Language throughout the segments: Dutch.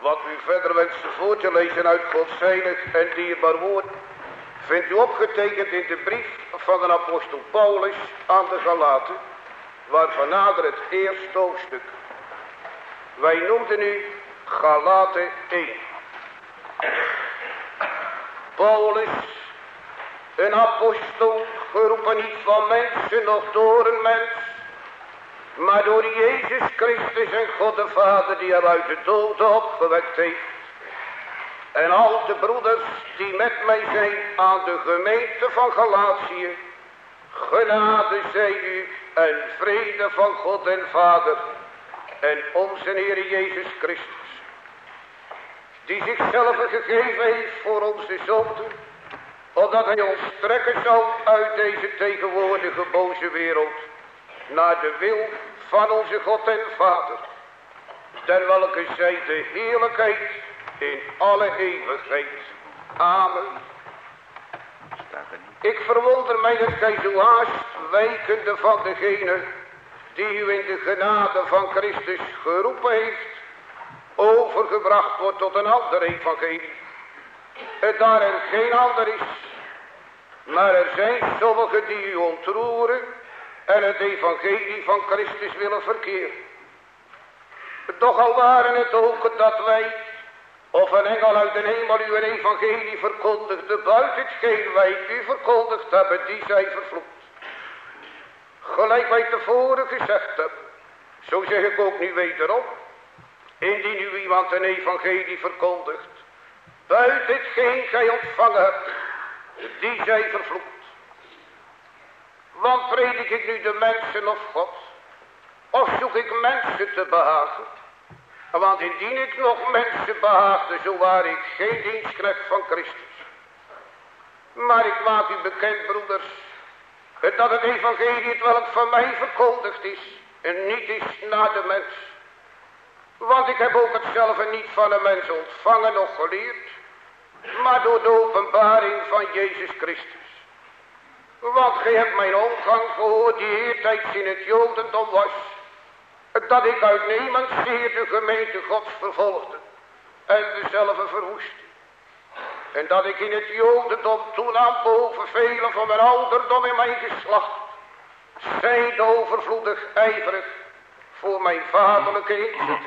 Wat u verder wenst voor te lezen uit Gods heilig en dierbaar woord, vindt u opgetekend in de brief van de apostel Paulus aan de Galaten, waarvan nader het eerste hoofdstuk. Wij noemden nu Galaten 1. Paulus, een apostel, geroepen niet van mensen, nog door een mens, maar door Jezus Christus en God de Vader, die hem uit de doden opgewekt heeft. En al de broeders die met mij zijn aan de gemeente van Galatië, genade zij u en vrede van God en Vader en onze Heer Jezus Christus, die zichzelf gegeven heeft voor onze zonden, opdat hij ons trekken zal uit deze tegenwoordige boze wereld, naar de wil van onze God en Vader, ten welke zij de heerlijkheid in alle eeuwigheid. Amen. Ik verwonder mij dat gij zo haast wijkende van degene die u in de genade van Christus geroepen heeft, overgebracht wordt tot een ander evangelie. Het daar er geen ander is, maar er zijn sommigen die u ontroeren en het evangelie van Christus willen verkeren. Doch al waren het ook dat wij, of een engel uit de hemel u een evangelie verkondigde, buiten hetgeen wij u verkondigd hebben, die zij vervloekt. Gelijk wij tevoren gezegd hebben, zo zeg ik ook nu wederom, indien u iemand een evangelie verkondigt, buiten hetgeen gij ontvangen hebt, die zij vervloekt. Want predik ik nu de mensen of God, of zoek ik mensen te behagen? Want indien ik nog mensen behaagde, zo waar ik geen dienstknecht van Christus. Maar ik maak u bekend, broeders, dat het evangelie het welk van mij verkondigd is, en niet is naar de mens. Want ik heb ook hetzelfde niet van een mens ontvangen noch geleerd, maar door de openbaring van Jezus Christus. Want gij hebt mijn omgang gehoord die eertijds in het Jodendom was, dat ik uitnemend zeer de gemeente Gods vervolgde en dezelfde verwoestte. En dat ik in het Jodendom toenam boven velen van mijn ouderdom in mijn geslacht, zijnde overvloedig ijverig voor mijn vaderlijke inzet.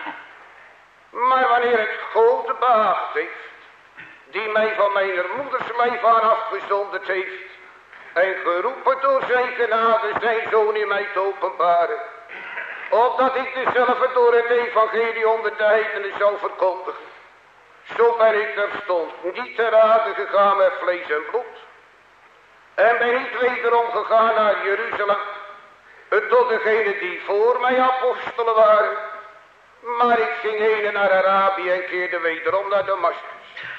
Maar wanneer het God behaagd heeft, die mij van mijn moeders lijf aan afgezonderd heeft en geroepen door zijn genade zijn zoon in mij te openbaren, opdat ik dezelfde door het evangelie onder de heidenen zou verkondigen. Zo ben ik terstond niet te rade gegaan met vlees en bloed, en ben niet wederom gegaan naar Jeruzalem, tot degenen die voor mij apostelen waren, maar ik ging heen naar Arabië en keerde wederom naar Damascus.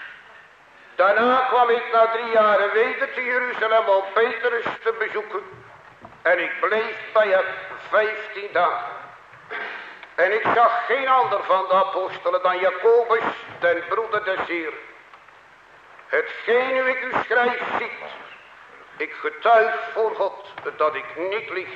Daarna kwam ik na 3 jaren weder te Jeruzalem om Petrus te bezoeken, en ik bleef bij hem 15 dagen. En ik zag geen ander van de apostelen dan Jacobus, den broeder des Heeren. Hetgeen nu ik u schrijf ziet, ik getuig voor God dat ik niet lieg.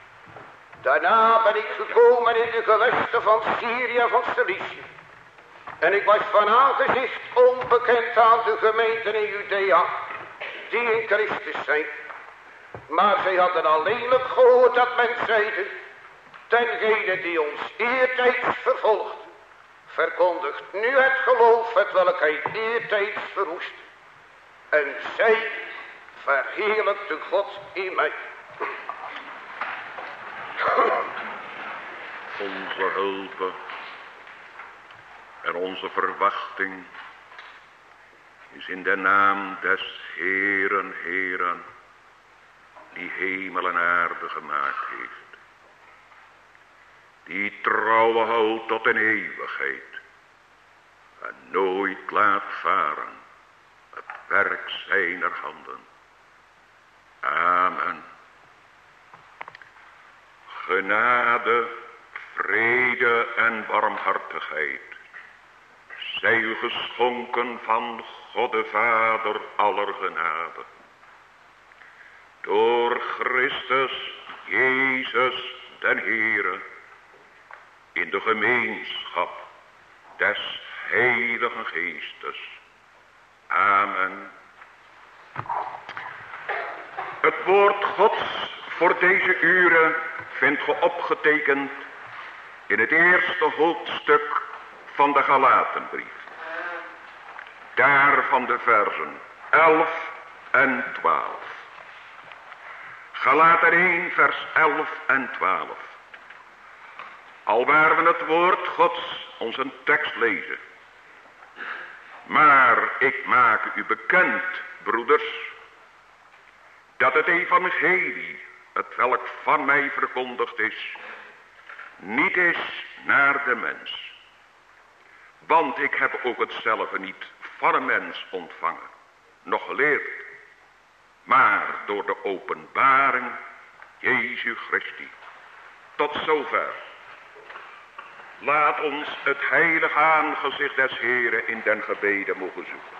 Daarna ben ik gekomen in de gewesten van Syrië en van Cilicië. En ik was van aangezicht onbekend aan de gemeenten in Judea, die in Christus zijn. Maar zij hadden alleenlijk gehoord dat men zeide, dengene die ons eertijds vervolgt, verkondigt nu het geloof het welk hij eertijds verwoest. En zij verheerlijkte God in mij. Onze hulp en onze verwachting is in de naam des Heeren, Heeren, die hemel en aarde gemaakt heeft. Die trouwe houdt tot een eeuwigheid en nooit laat varen het werk zijner handen. Amen. Genade, vrede en barmhartigheid zij u geschonken van God de Vader aller genade. Door Christus Jezus den Heere, in de gemeenschap des Heilige Geestes. Amen. Het woord Gods voor deze uren vindt ge opgetekend in het eerste hoofdstuk van de Galatenbrief. Daarvan de versen 11 en 12. Galaten 1 vers 11 en 12. Alwaar we het woord Gods onze tekst lezen. Maar ik maak u bekend, broeders, dat het evangelie, het welk van mij verkondigd is, niet is naar de mens. Want ik heb ook hetzelfde niet van een mens ontvangen, nog geleerd, maar door de openbaring Jezus Christi. Tot zover. Laat ons het heilige aangezicht des Heren in den gebeden mogen zoeken.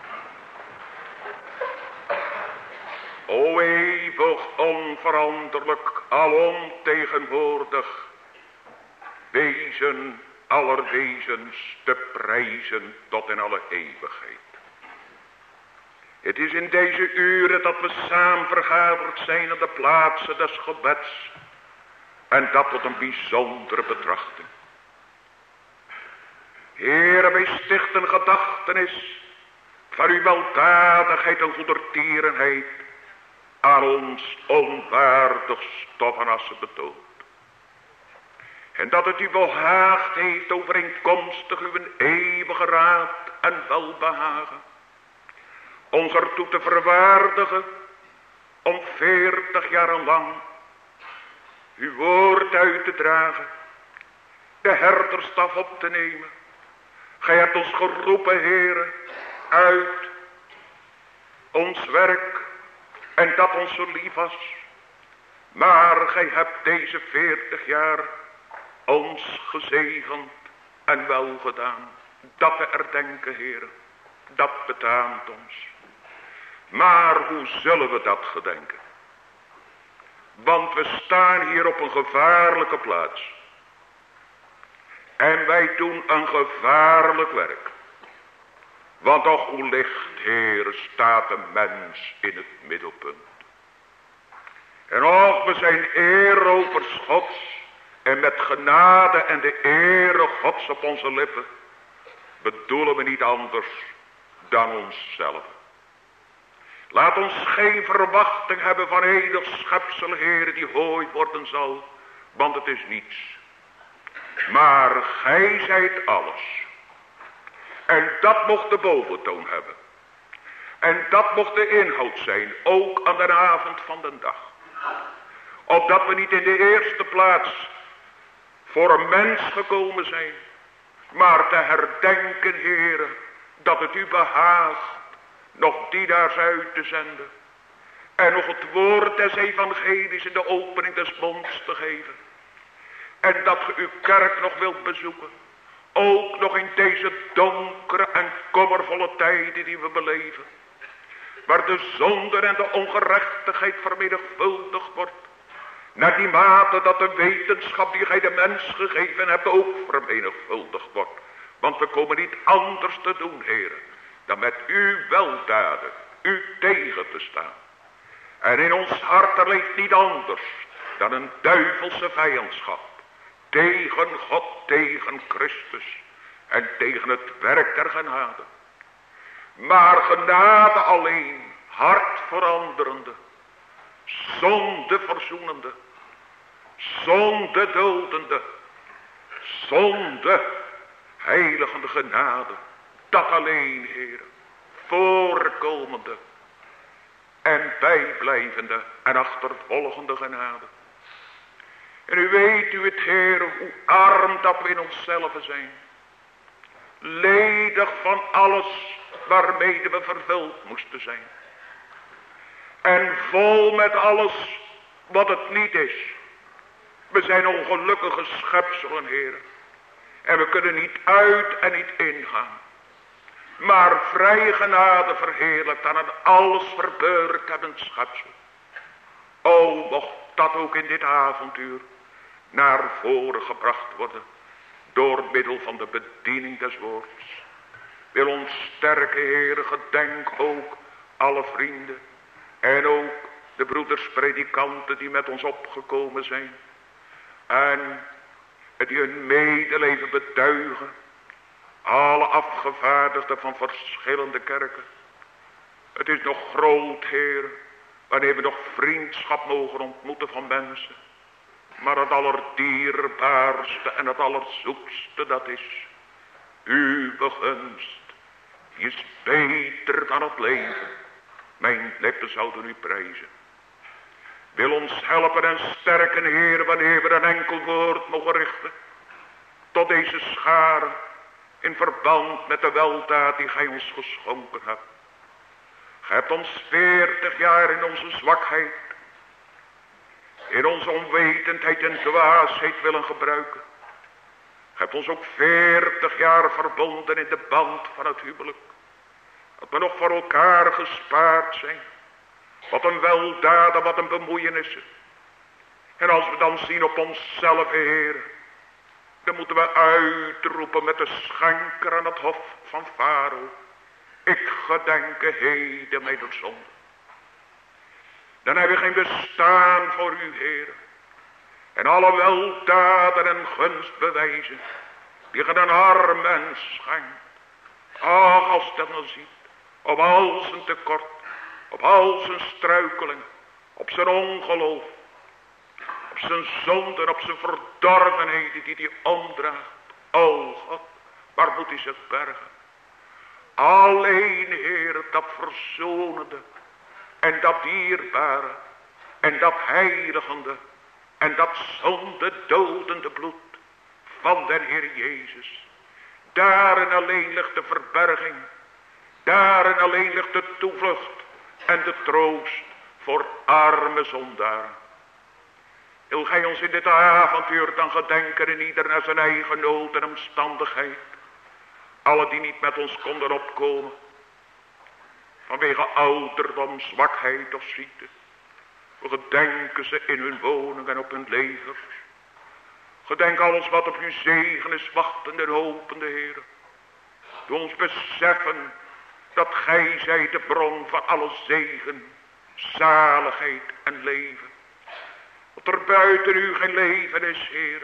O eeuwig onveranderlijk, alom tegenwoordig, wezen aller wezens te prijzen tot in alle eeuwigheid. Het is in deze uren dat we samen vergaderd zijn in de plaatsen des gebeds, en dat tot een bijzondere betrachting. Heere, wij stichten gedachtenis van uw weldadigheid en goedertierenheid aan ons onwaardig stof en assen betoond. En dat het u behaagd heeft overeenkomstig uw eeuwige raad en welbehagen, ons ertoe te verwaardigen om 40 jaren lang uw woord uit te dragen, de herderstaf op te nemen. Gij hebt ons geroepen, Heere, uit ons werk en dat ons zo lief was. Maar gij hebt deze 40 jaar ons gezegend en wel gedaan. Dat we erdenken, Heere, dat betaamt ons. Maar hoe zullen we dat gedenken? Want we staan hier op een gevaarlijke plaats. En wij doen een gevaarlijk werk. Want toch hoe licht, Heere, staat de mens in het middelpunt. En och, we zijn eerovers Gods. En met genade en de ere Gods op onze lippen bedoelen we niet anders dan onszelf. Laat ons geen verwachting hebben van enig schepsel, Heere, die hooi worden zal, want het is niets. Maar gij zijt alles. En dat mocht de boventoon hebben. En dat mocht de inhoud zijn, ook aan de avond van de dag. Opdat we niet in de eerste plaats voor een mens gekomen zijn, maar te herdenken, Heere, dat het u behaagt nog dienaars uit te zenden en nog het woord des evangelies in de opening des monds te geven. En dat ge uw kerk nog wilt bezoeken, ook nog in deze donkere en kommervolle tijden die we beleven, waar de zonde en de ongerechtigheid vermenigvuldigd wordt, naar die mate dat de wetenschap die gij de mens gegeven hebt ook vermenigvuldigd wordt. Want we komen niet anders te doen, Heere, dan met uw weldaden u tegen te staan. En in ons hart er leeft niet anders dan een duivelse vijandschap tegen God, tegen Christus en tegen het werk der genade. Maar genade alleen, hart veranderende, zonde verzoenende, zonde dodende, zonde heiligende genade, dat alleen, Heer, voorkomende en bijblijvende en achtervolgende genade. En u weet u het, Heer, hoe arm dat we in onszelf zijn. Ledig van alles waarmee we vervuld moesten zijn. En vol met alles wat het niet is. We zijn ongelukkige schepselen, Heer. En we kunnen niet uit en niet ingaan. Maar vrije genade verheerlijkt aan het alles verbeurd hebbend schepsel. O, mocht dat ook in dit avontuur naar voren gebracht worden. door middel van de bediening des woords. Wil ons sterke Heere, gedenk ook alle vrienden en ook de broeders predikanten die met ons opgekomen zijn en die hun medeleven betuigen. Alle afgevaardigden van verschillende kerken. Het is nog groot, Heer, wanneer we nog vriendschap mogen ontmoeten van mensen. Maar het allerdierbaarste en het allerzoetste, dat is uw gunst. Die is beter dan het leven. Mijn lippen zouden u prijzen. Wil ons helpen en sterken, Heer, wanneer we een enkel woord mogen richten tot deze scharen in verband met de weldaad die gij ons geschonken hebt. Gij hebt ons 40 jaar in onze zwakheid, in onze onwetendheid en dwaasheid willen gebruiken. Gij hebt ons ook 40 jaar verbonden in de band van het huwelijk. Dat we nog voor elkaar gespaard zijn. Wat een weldaad, wat een bemoeienissen. En als we dan zien op onszelf, Heer, dan moeten we uitroepen met de schenker aan het hof van Farao. Ik gedenke heden mijn zonde. Dan heb je geen bestaan voor u, Heer. En alle weldaden en gunstbewijzen die ge een arm mens schenkt. Ach, als dat dan ziet, op al zijn tekort, op al zijn struikelingen, op zijn ongeloof, op zijn zonden, op zijn verdorvenheden die hij omdraagt. O God, waar moet hij zich bergen? Alleen, Heer, dat verzonende en dat dierbare en dat heiligende en dat zonde dodende bloed van den Heer Jezus. Daarin alleen ligt de verberging, daarin alleen ligt de toevlucht en de troost voor arme zondaren. Wil gij ons in dit avontuur dan gedenken in ieder naar zijn eigen nood en omstandigheid. Alle die niet met ons konden opkomen. Vanwege ouderdom, zwakheid of ziekte. We gedenken ze in hun woning en op hun levens. Gedenk alles wat op uw zegen is wachtende en hopende, Heer. Doe ons beseffen dat gij zijt de bron van alle zegen, zaligheid en leven. Dat er buiten u geen leven is, Heer.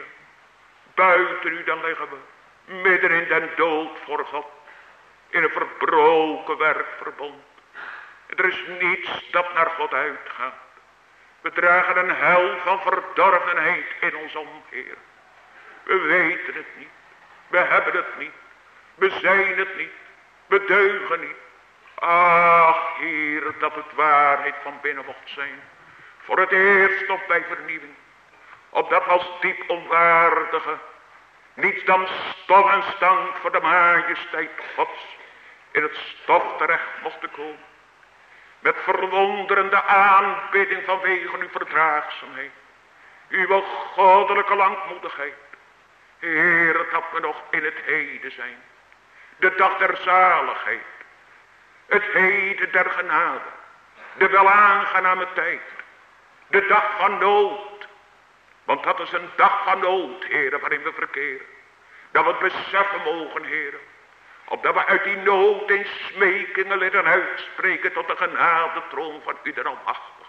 Buiten u dan liggen we midden in den dood voor God. In een verbroken werkverbond. Er is niets dat naar God uitgaat. We dragen een hel van verdorvenheid in ons om, Heer. We weten het niet. We hebben het niet. We zijn het niet. We deugen niet. Ach, Heer, dat het waarheid van binnen mocht zijn. Voor het eerst op bij vernieuwing. Opdat als diep onwaardige niets dan stof en stank voor de majesteit Gods in het stof terecht mochten komen. Met verwonderende aanbidding vanwege uw verdraagzaamheid. Uw goddelijke langmoedigheid. Heer, dat we nog in het heden zijn. De dag der zaligheid. Het heden der genade. De welaangename tijd. De dag van nood. Want dat is een dag van nood, Heer, waarin we verkeren. Dat we het beseffen mogen, Heer. Opdat we uit die nood in smekingen leren uitspreken tot de genadetroon van u de Almachtige.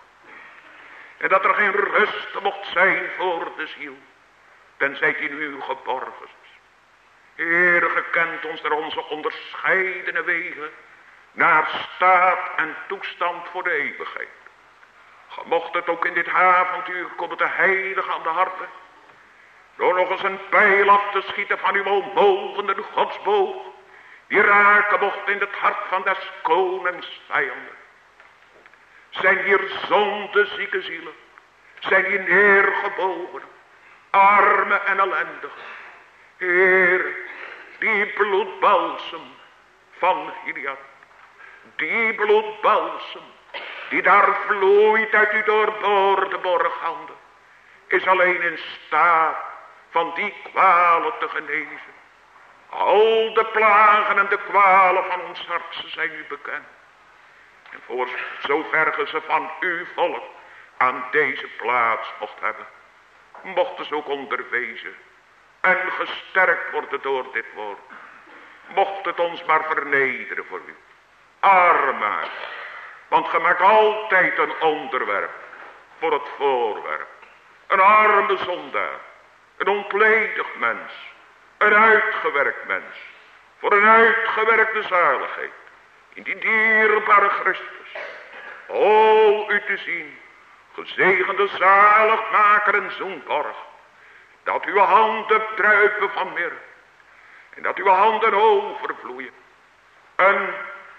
En dat er geen rust mocht zijn voor de ziel. Tenzij die in u geborgen is. Heer, gekend ons naar onze onderscheidene wegen. Naar staat en toestand voor de eeuwigheid. Mocht het ook in dit avontuur komen te heilig aan de harten. Door nog eens een pijl af te schieten van uw onmogende godsboog. Die raken mocht in het hart van des konings vijanden. Zijn hier zondezieke zielen. Zijn hier neergebogen. Arme en ellendige. Heer, die bloedbalsem van Gilead. Die bloedbalsem die daar vloeit uit uw doorboorde borghanden, is alleen in staat van die kwalen te genezen. Al de plagen en de kwalen van ons hart, ze zijn u bekend. En voor zover ge ze van uw volk aan deze plaats mocht hebben, mochten ze ook onderwezen en gesterkt worden door dit woord. Mocht het ons maar vernederen voor u. Arm maken. Want ge maakt altijd een onderwerp voor het voorwerp. Een arme zondaar. Een ontledigd mens. Een uitgewerkt mens. Voor een uitgewerkte zaligheid. In die dierbare Christus. O, u te zien. Gezegende zaligmaker en zoenborg. Dat uw handen druipen van mirre. En dat uw handen overvloeien. Een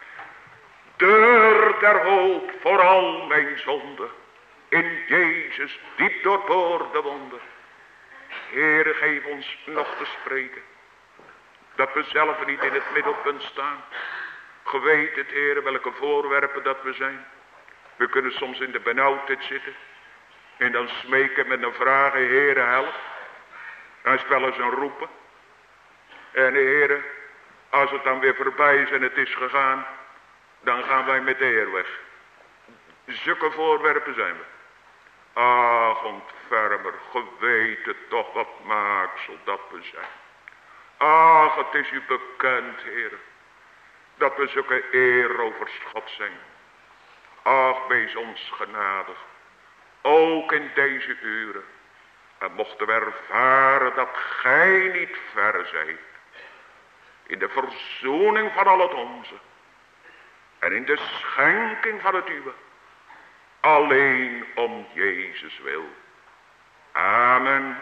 deur der hoop voor al mijn zonden. In Jezus diep doorboorde wonder. Heere, geef ons nog te spreken. Dat we zelf niet in het middelpunt staan. Ge weet het, Heere, welke voorwerpen dat we zijn. We kunnen soms in de benauwdheid zitten. En dan smeken met een vragen, Heere, help. Dan is het wel eens een roepen. En Heere, als het dan weer voorbij is en het is gegaan, dan gaan wij met de Heer weg. Zulke voorwerpen zijn we. Ach, ontfermer, ge weet het toch wat maaksel dat we zijn. Ach, het is u bekend, Heere, dat we zulke eeroverschot zijn. Ach, wees ons genadig, ook in deze uren. En mochten we ervaren dat gij niet ver zijt. In de verzoening van al het onze. En in de schenking van het uwe. Alleen om Jezus wil. Amen.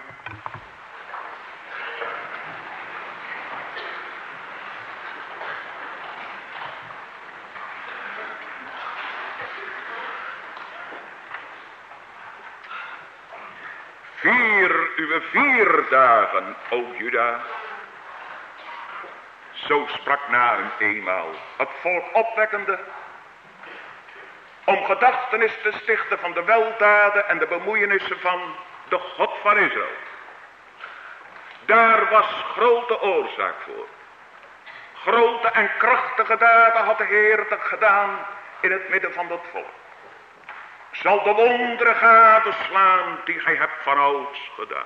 Vier uw 4 dagen, o Juda. Zo sprak Nahum eenmaal het volk opwekkende. Om gedachtenis te stichten van de weldaden en de bemoeienissen van de God van Israël. Daar was grote oorzaak voor. Grote en krachtige daden had de Heer gedaan in het midden van dat volk. Zal de wonderen gadeslaan die gij hebt van ouds gedaan.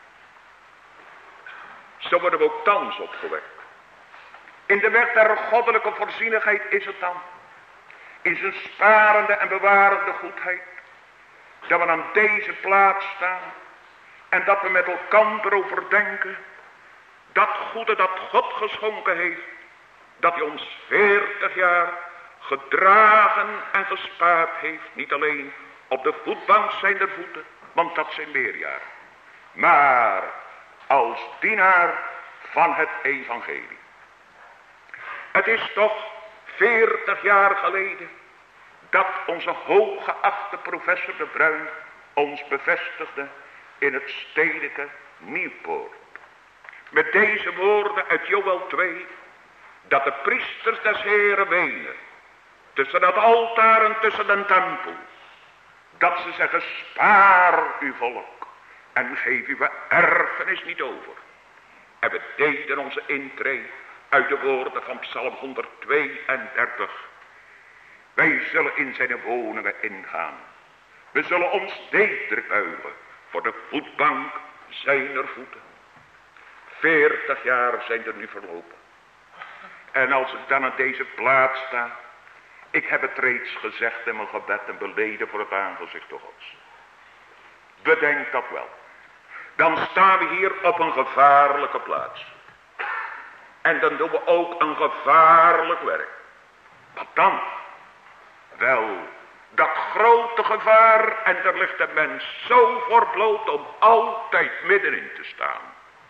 Zo worden we ook thans opgewekt. In de weg der goddelijke voorzienigheid is het dan. In zijn sparende en bewarende goedheid. Dat we aan deze plaats staan. En dat we met elkaar overdenken. Dat goede dat God geschonken heeft. Dat hij ons 40 jaar gedragen en gespaard heeft. Niet alleen op de voetbank zijn der voeten. Want dat zijn leerjaren. Maar als dienaar van het evangelie. Het is toch 40 jaar geleden dat onze hooggeachte professor De Bruin ons bevestigde in het stedelijke Nieuwpoort. Met deze woorden uit Joël 2, dat de priesters des Heren wenen, tussen het altaar en tussen de tempel, dat ze zeggen, spaar uw volk en geef uw erfenis niet over. En we deden onze intree uit de woorden van Psalm 132. Wij zullen in zijn woningen ingaan. We zullen ons nederig buigen voor de voetbank zijner voeten. 40 jaar zijn er nu verlopen. En als ik dan aan deze plaats sta, ik heb het reeds gezegd in mijn gebed en beleden voor het aangezicht Gods. Bedenk dat wel. Dan staan we hier op een gevaarlijke plaats. En dan doen we ook een gevaarlijk werk. Wat dan? Wel, dat grote gevaar, en daar ligt de mens zo voor bloot om altijd middenin te staan.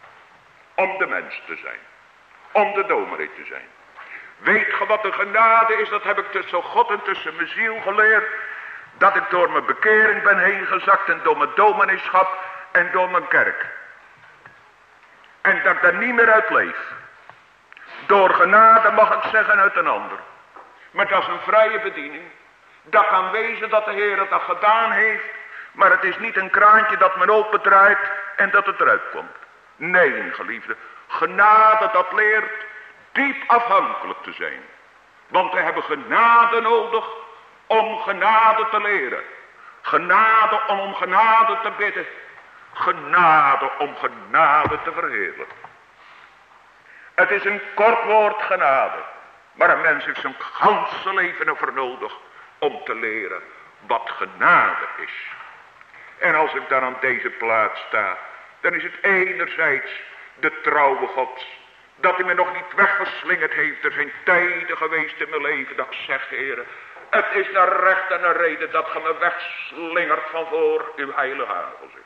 Om de mens te zijn. Om de dominee te zijn. Weet ge wat de genade is? Dat heb ik tussen God en tussen mijn ziel geleerd. Dat ik door mijn bekering ben heen gezakt en door mijn domineeschap en door mijn kerk. En dat ik daar niet meer uit leef. Door genade mag ik zeggen uit een ander. Maar dat is een vrije bediening. Dat kan wezen dat de Heer het al gedaan heeft. Maar het is niet een kraantje dat men opendraait en dat het eruit komt. Nee, geliefde. Genade dat leert diep afhankelijk te zijn. Want we hebben genade nodig om genade te leren. Genade om genade te bidden. genade om genade te verheerlijken. Het is een kort woord genade. Maar een mens heeft zijn ganse leven ervoor nodig om te leren wat genade is. En als ik dan aan deze plaats sta, dan is het enerzijds de trouwe Gods. Dat hij me nog niet weggeslingerd heeft. Er zijn tijden geweest in mijn leven dat ik zeg, Heere, het is naar recht en naar reden dat ge me wegslingert van voor uw heilige aangezicht.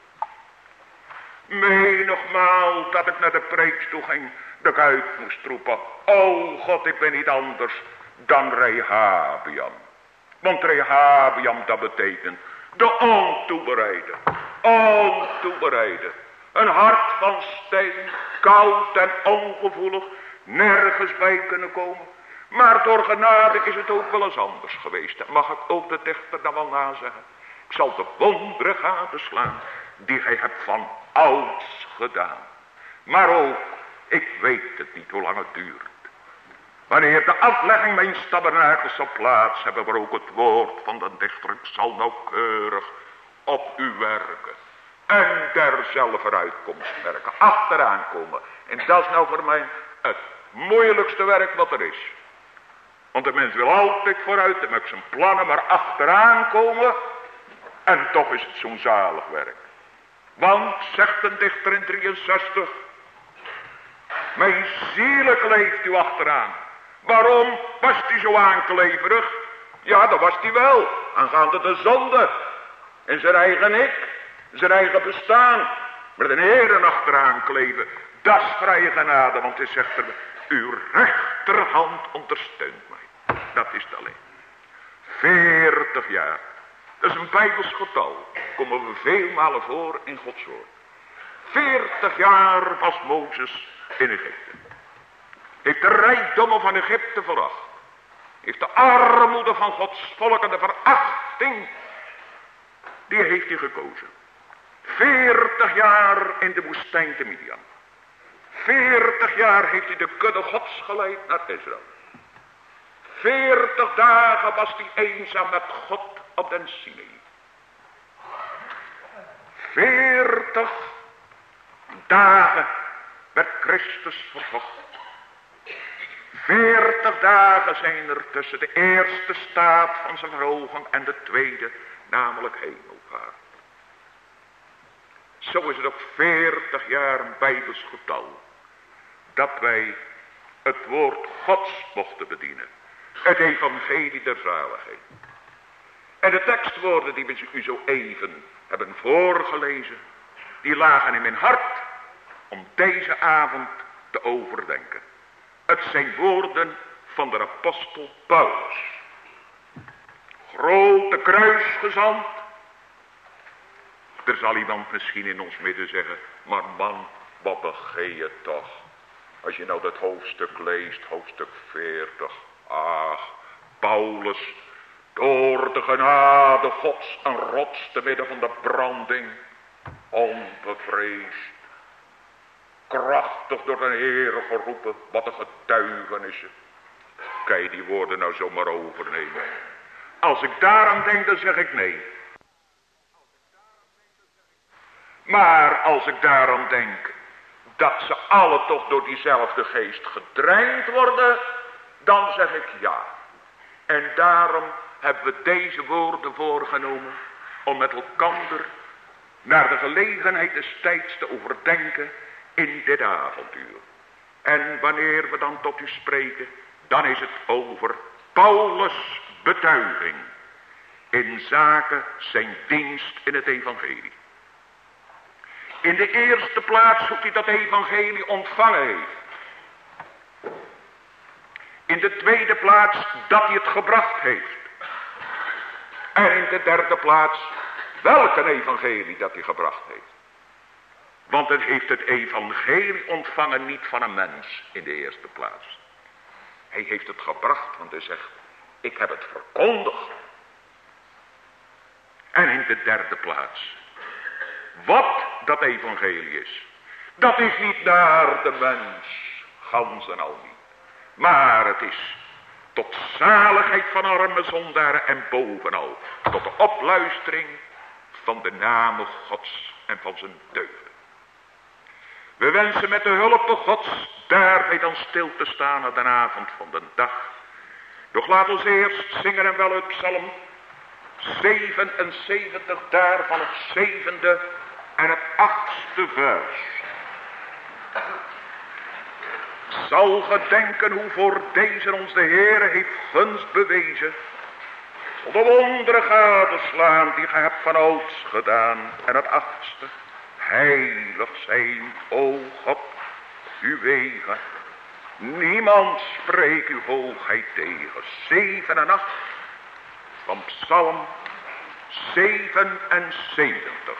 Menigmaal dat ik naar de preekstoel ging, dat ik uit moest roepen, o God, ik ben niet anders dan Rehabiam. Want Rehabiam, dat betekent de ontoebereide. Ontoebereide. Een hart van steen, koud en ongevoelig, nergens bij kunnen komen. Maar door genade is het ook wel eens anders geweest. Dat mag ik ook de dichter dan wel nazeggen. Ik zal de wonderen gadeslaan die gij hebt van ouds gedaan. Maar ook, ik weet het niet hoe lang het duurt. Wanneer de aflegging mijn tabernakels zal plaats, hebben we ook het woord van de dichter. Ik zal nauwkeurig op u werken. En derzelfde uitkomst werken. Achteraan komen. En dat is nou voor mij het moeilijkste werk wat er is. Want de mens wil altijd vooruit. Dan maakt zijn plannen maar achteraan komen. En toch is het zo'n zalig werk. Want, zegt een dichter in 63. Mijn ziel kleeft u achteraan. Waarom was hij zo aankleverig? Ja, dat was hij wel. Aangaande de zonde. En zijn eigen ik. Zijn eigen bestaan. Maar de Heeren achteraan kleven. Dat is vrije genade. Want hij zegt er. Uw rechterhand ondersteunt mij. Dat is het alleen. 40 jaar. Dat is een Bijbels getal. Komen we veel malen voor in Gods woord. 40 jaar was Mozes in Egypte. Heeft de rijkdommen van Egypte veracht. Heeft de armoede van Gods volk en de verachting. Die heeft hij gekozen. 40 jaar in de woestijn te Midian. 40 jaar heeft hij de kudde Gods geleid naar Israël. 40 dagen was hij eenzaam met God op den Sinai. 40 dagen werd Christus verkocht. 40 dagen zijn er tussen de eerste staat van zijn verhoging en de tweede, namelijk hemelvaart. Zo is het ook 40 jaar een Bijbels getal, dat wij het woord Gods mochten bedienen. Het evangelie der zaligheid. En de tekstwoorden die we u zo even hebben voorgelezen, die lagen in mijn hart om deze avond te overdenken. Het zijn woorden van de apostel Paulus. Grote kruisgezant. Er zal iemand misschien in ons midden zeggen, maar man, wat begeer je toch? Als je nou dat hoofdstuk leest, hoofdstuk 40. Ach, Paulus, door de genade Gods een rots te midden van de branding, onbevreesd, krachtig door de Heere geroepen, wat een getuigenissen. Kan je die woorden nou zomaar overnemen? Als ik daaraan denk, dan zeg ik nee. Maar als ik daaraan denk dat ze alle toch door diezelfde geest gedreind worden, dan zeg ik ja. En daarom hebben we deze woorden voorgenomen om met elkander naar de gelegenheid des tijds te overdenken in dit avontuur. En wanneer we dan tot u spreken, dan is het over Paulus' betuiging in zaken zijn dienst in het evangelie. In de eerste plaats hoe hij dat evangelie ontvangen heeft. In de tweede plaats dat hij het gebracht heeft. En in de derde plaats welke evangelie dat hij gebracht heeft. Want het heeft het evangelie ontvangen niet van een mens in de eerste plaats. Hij heeft het gebracht, want hij zegt, ik heb het verkondigd. En in de derde plaats, wat dat evangelie is. Dat is niet naar de mens, gans en al niet. Maar het is tot zaligheid van arme zondaren en bovenal tot de opluistering van de namen Gods en van zijn deugen. We wensen met de hulp Gods daarbij dan stil te staan aan de avond van de dag. Doch laat ons eerst zingen en wel uit Psalm 77, daarvan het 7e en het 8e vers. Zal gedenken hoe voor deze ons de Heere heeft gunst bewezen. Tot de wonderen gadeslaan die ge hebt van ouds gedaan. En het 8e. Heilig zijn, o God, uw wegen. Niemand spreekt uw hoogheid tegen. 7 en 8 van Psalm 77.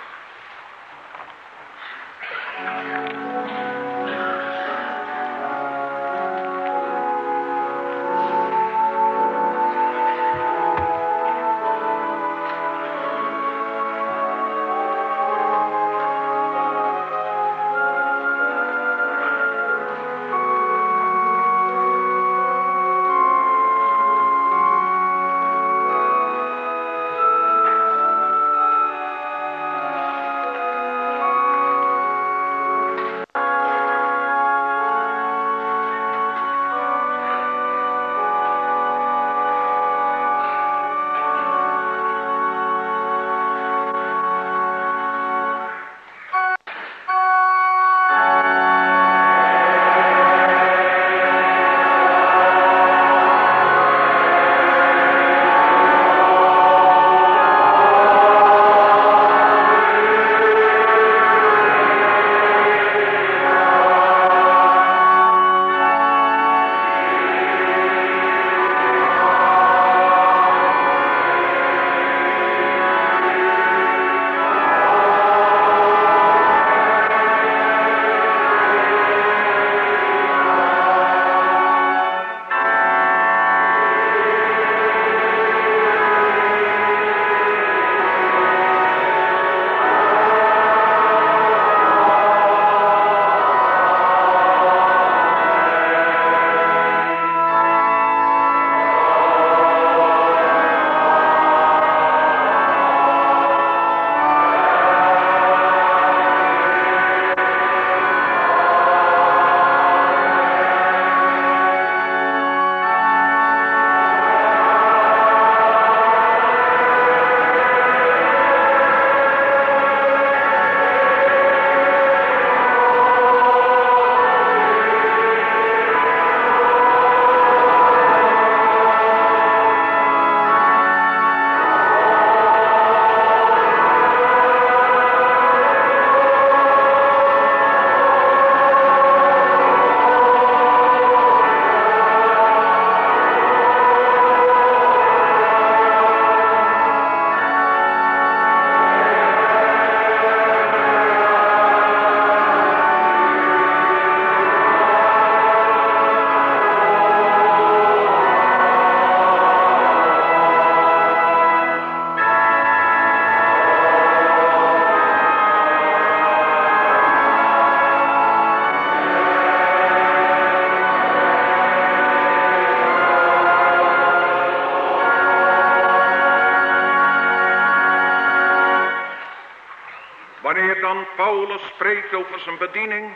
Paulus spreekt over zijn bediening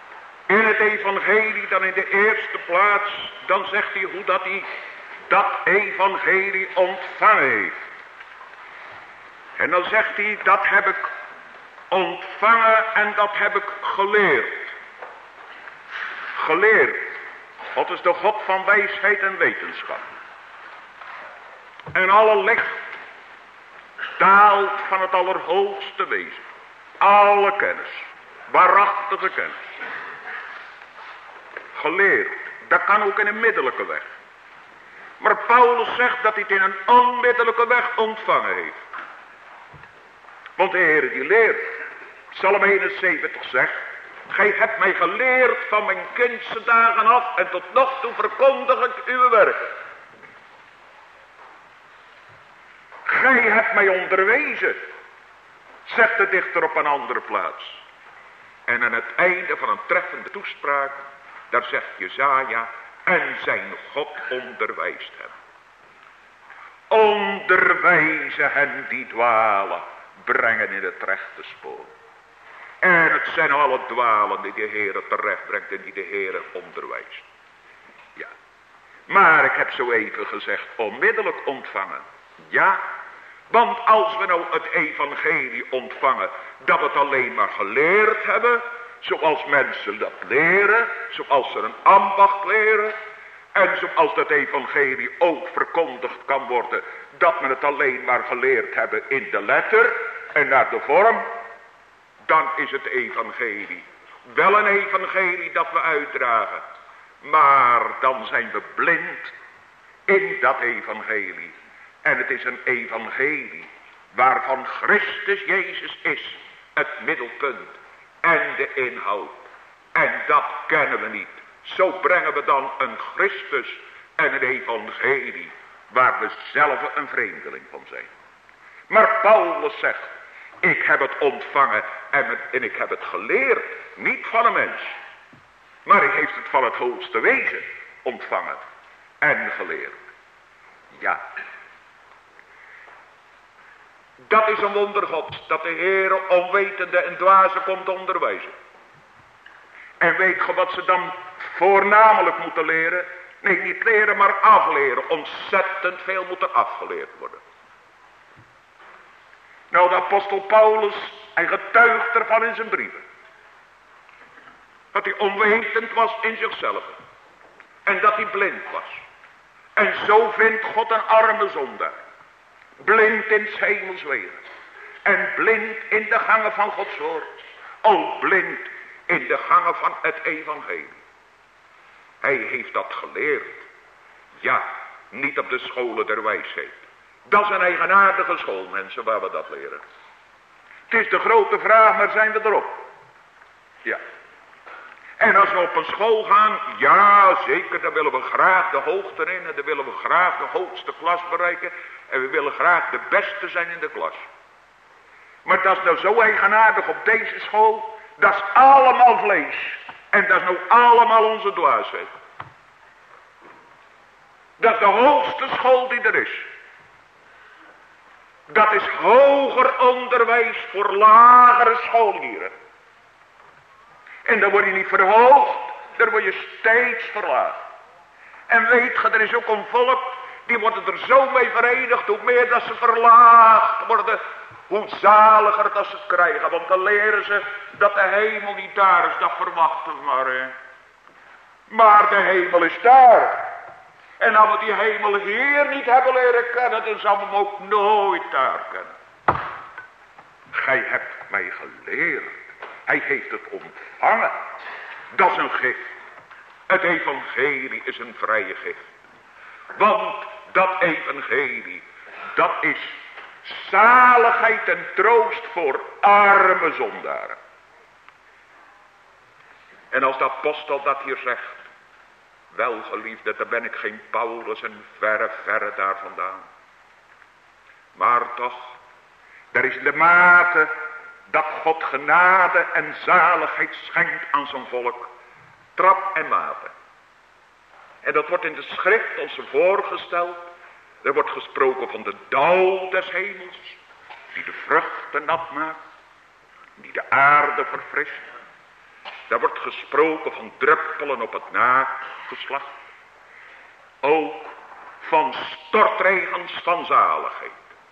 in het evangelie, dan in de eerste plaats, dan zegt hij hoe dat hij dat evangelie ontvangen heeft. En dan zegt hij, dat heb ik ontvangen en dat heb ik geleerd. Geleerd. God is de God van wijsheid en wetenschap. En alle licht daalt van het allerhoogste wezen. Alle kennis, waarachtige kennis. Geleerd, dat kan ook in een middelijke weg. Maar Paulus zegt dat hij het in een onmiddellijke weg ontvangen heeft. Want de Heer die leert. Psalm 71 zegt, gij hebt mij geleerd van mijn kindse dagen af en tot nog toe verkondig ik uw werken. Gij hebt mij onderwezen, zegt de dichter op een andere plaats. En aan het einde van een treffende toespraak, daar zegt Jesaja, en zijn God onderwijst hem. Onderwijzen hen die dwalen, brengen in het rechte spoor. En het zijn alle dwalen die de Heere terecht brengt en die de Heere onderwijst. Ja. Maar ik heb zo even gezegd, onmiddellijk ontvangen. Ja, want als we nou het evangelie ontvangen, dat we het alleen maar geleerd hebben, zoals mensen dat leren, zoals ze een ambacht leren, en zoals dat evangelie ook verkondigd kan worden, dat we het alleen maar geleerd hebben in de letter en naar de vorm, dan is het evangelie wel een evangelie dat we uitdragen. Maar dan zijn we blind in dat evangelie. En het is een evangelie waarvan Christus Jezus is het middelpunt en de inhoud. En dat kennen we niet. Zo brengen we dan een Christus en een evangelie waar we zelf een vreemdeling van zijn. Maar Paulus zegt, ik heb het ontvangen en ik heb het geleerd, niet van een mens. Maar hij heeft het van het hoogste wezen ontvangen en geleerd. Ja. Dat is een wonder Gods, dat de Heere onwetende en dwazen komt onderwijzen. En weet je wat ze dan voornamelijk moeten leren? Nee, niet leren, maar afleren. Ontzettend veel moet er afgeleerd worden. Nou, de apostel Paulus, hij getuigt ervan in zijn brieven. Dat hij onwetend was in zichzelf. En dat hij blind was. En zo vindt God een arme zondaar. Blind in 's hemels wegen. En blind in de gangen van Gods woord. O, blind in de gangen van het evangelie. Hij heeft dat geleerd. Ja, niet op de scholen der wijsheid. Dat is een eigenaardige school, mensen, waar we dat leren. Het is de grote vraag, maar zijn we erop? Ja. En als we op een school gaan, ja zeker, dan willen we graag de hoogte in. En dan willen we graag de hoogste klas bereiken. En we willen graag de beste zijn in de klas. Maar dat is nou zo eigenaardig op deze school. Dat is allemaal vlees. En dat is nou allemaal onze dwaasheid. Dat is de hoogste school die er is. Dat is hoger onderwijs voor lagere scholieren. En dan word je niet verhoogd, dan word je steeds verlaagd. En weet je, er is ook een volk, die worden er zo mee verenigd, hoe meer dat ze verlaagd worden, hoe zaliger dat ze het krijgen. Want dan leren ze dat de hemel niet daar is, dat verwachten we maar. Hè. Maar de hemel is daar. En als we die hemel hier niet hebben leren kennen, dan zal we hem ook nooit daar kennen. Gij hebt mij geleerd. Hij heeft het ontvangen. Dat is een gift. Het evangelie is een vrije gift. Want dat evangelie, dat is zaligheid en troost voor arme zondaren. En als de apostel dat hier zegt, wel geliefde, dan ben ik geen Paulus en verre, verre daar vandaan. Maar toch, er is de mate dat God genade en zaligheid schenkt aan zijn volk, trap en mate. En dat wordt in de schrift ons voorgesteld. Er wordt gesproken van de dauw des hemels, die de vruchten nat maakt, die de aarde verfrist. Daar wordt gesproken van druppelen op het nageslacht. Ook van stortregens van zaligheid.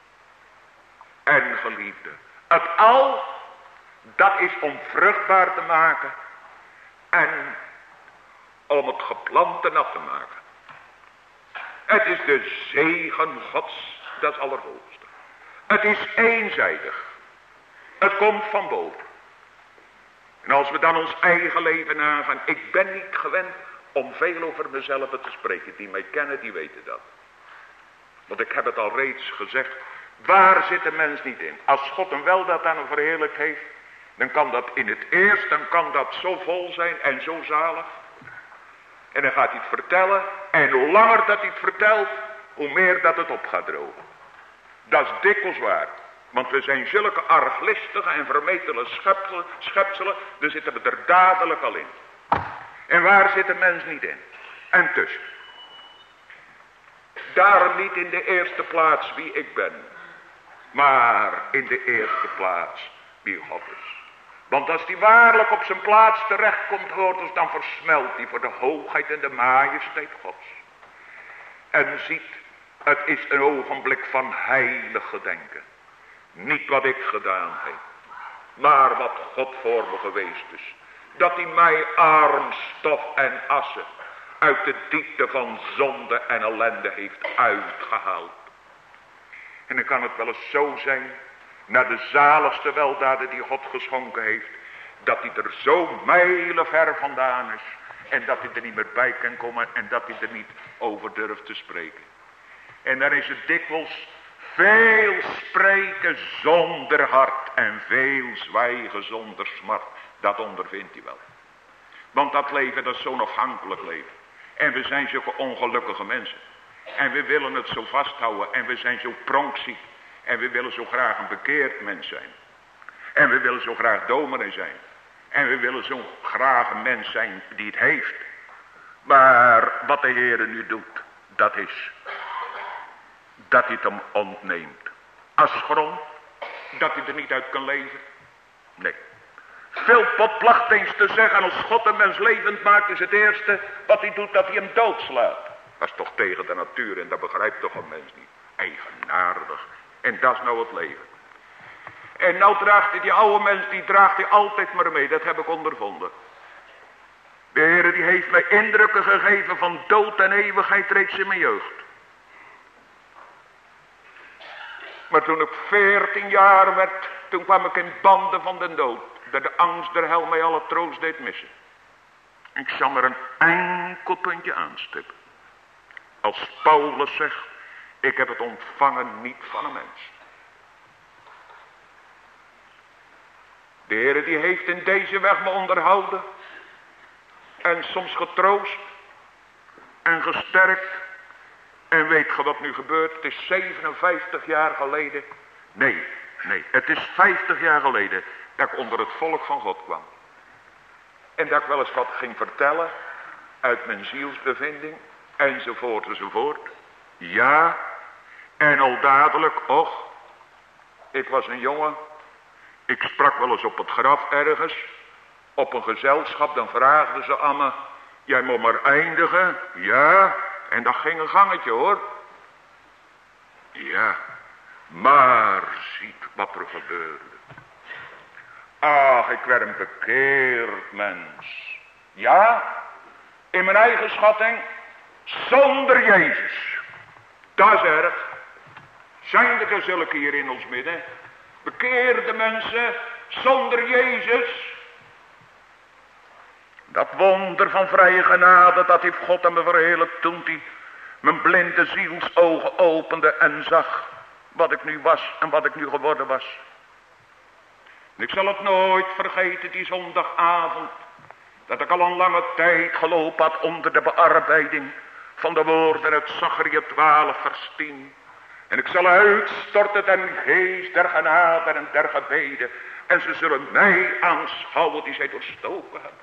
En geliefde, het al, dat is om vruchtbaar te maken en om het geplante nat te maken. Het is de zegen Gods, dat is allerhoogste. Het is eenzijdig. Het komt van boven. En als we dan ons eigen leven nagaan, ik ben niet gewend om veel over mezelf te spreken. Die mij kennen, die weten dat. Want ik heb het al reeds gezegd, waar zit de mens niet in? Als God hem wel dat aan hem verheerlijkt heeft, dan kan dat in het eerst, dan kan dat zo vol zijn en zo zalig. En dan gaat hij het vertellen. En hoe langer dat hij het vertelt, hoe meer dat het op gaat drogen. Dat is dikwijls waar. Want we zijn zulke arglistige en vermetele schepselen. Dus zitten we er dadelijk al in. En waar zit de mens niet in? En tussen. Daarom niet in de eerste plaats wie ik ben. Maar in de eerste plaats wie God is. Want als die waarlijk op zijn plaats terechtkomt, hoort ons, dan versmelt hij voor de hoogheid en de majesteit Gods. En ziet, het is een ogenblik van heilig gedenken. Niet wat ik gedaan heb, maar wat God voor me geweest is. Dat hij mij arm stof en assen uit de diepte van zonde en ellende heeft uitgehaald. En dan kan het wel eens zo zijn, naar de zaligste weldaden die God geschonken heeft, dat hij er zo mijlenver vandaan is. En dat hij er niet meer bij kan komen en dat hij er niet over durft te spreken. En dan is het dikwijls veel spreken zonder hart en veel zwijgen zonder smart. Dat ondervindt hij wel. Want dat leven, dat is zo'n afhankelijk leven. En we zijn zulke ongelukkige mensen. En we willen het zo vasthouden. En we zijn zo pronkziek. En we willen zo graag een bekeerd mens zijn. En we willen zo graag dominee zijn. En we willen zo graag een mens zijn die het heeft. Maar wat de Heer nu doet, dat is dat hij het hem ontneemt. Als grond, dat hij er niet uit kan leven. Nee. Philpot placht eens te zeggen, als God een mens levend maakt, is het eerste wat hij doet, dat hij hem doodslaat. Dat is toch tegen de natuur en dat begrijpt toch een mens niet. Eigenaardig. En dat is nou het leven. En nou draagt hij die oude mens, die draagt hij altijd maar mee. Dat heb ik ondervonden. De Heer die heeft mij indrukken gegeven van dood en eeuwigheid reeds in mijn jeugd. Maar toen ik 14 jaar werd, toen kwam ik in banden van de dood. Dat de angst der hel mij alle troost deed missen. Ik zal maar een enkel puntje aanstippen. Als Paulus zegt, ik heb het ontvangen niet van een mens. De Heer die heeft in deze weg me onderhouden. En soms getroost. En gesterkt. En weet je wat nu gebeurt? Het is 57 jaar geleden. Nee, het is 50 jaar geleden dat ik onder het volk van God kwam. En dat ik wel eens wat ging vertellen uit mijn zielsbevinding. Enzovoort. Ja, en al dadelijk, och, ik was een jongen. Ik sprak wel eens op het graf ergens. Op een gezelschap, dan vraagden ze aan me, jij moet maar eindigen. Ja, en dat ging een gangetje hoor. Ja, maar ziet wat er gebeurde. Ach, ik werd een bekeerd mens. Ja, in mijn eigen schatting, zonder Jezus. Dat is erg. Zijn er zulke hier in ons midden? Bekeerde mensen, zonder Jezus. Dat wonder van vrije genade, dat heeft God aan me verheerlijkt toen hij mijn blinde zielsogen opende en zag wat ik nu was en wat ik nu geworden was. En ik zal het nooit vergeten, die zondagavond, dat ik al een lange tijd gelopen had onder de bearbeiding van de woorden uit Zacharia 12 vers 10. En ik zal uitstorten den geest der genade en der gebeden. En ze zullen mij aanschouwen die zij doorstoken hebben.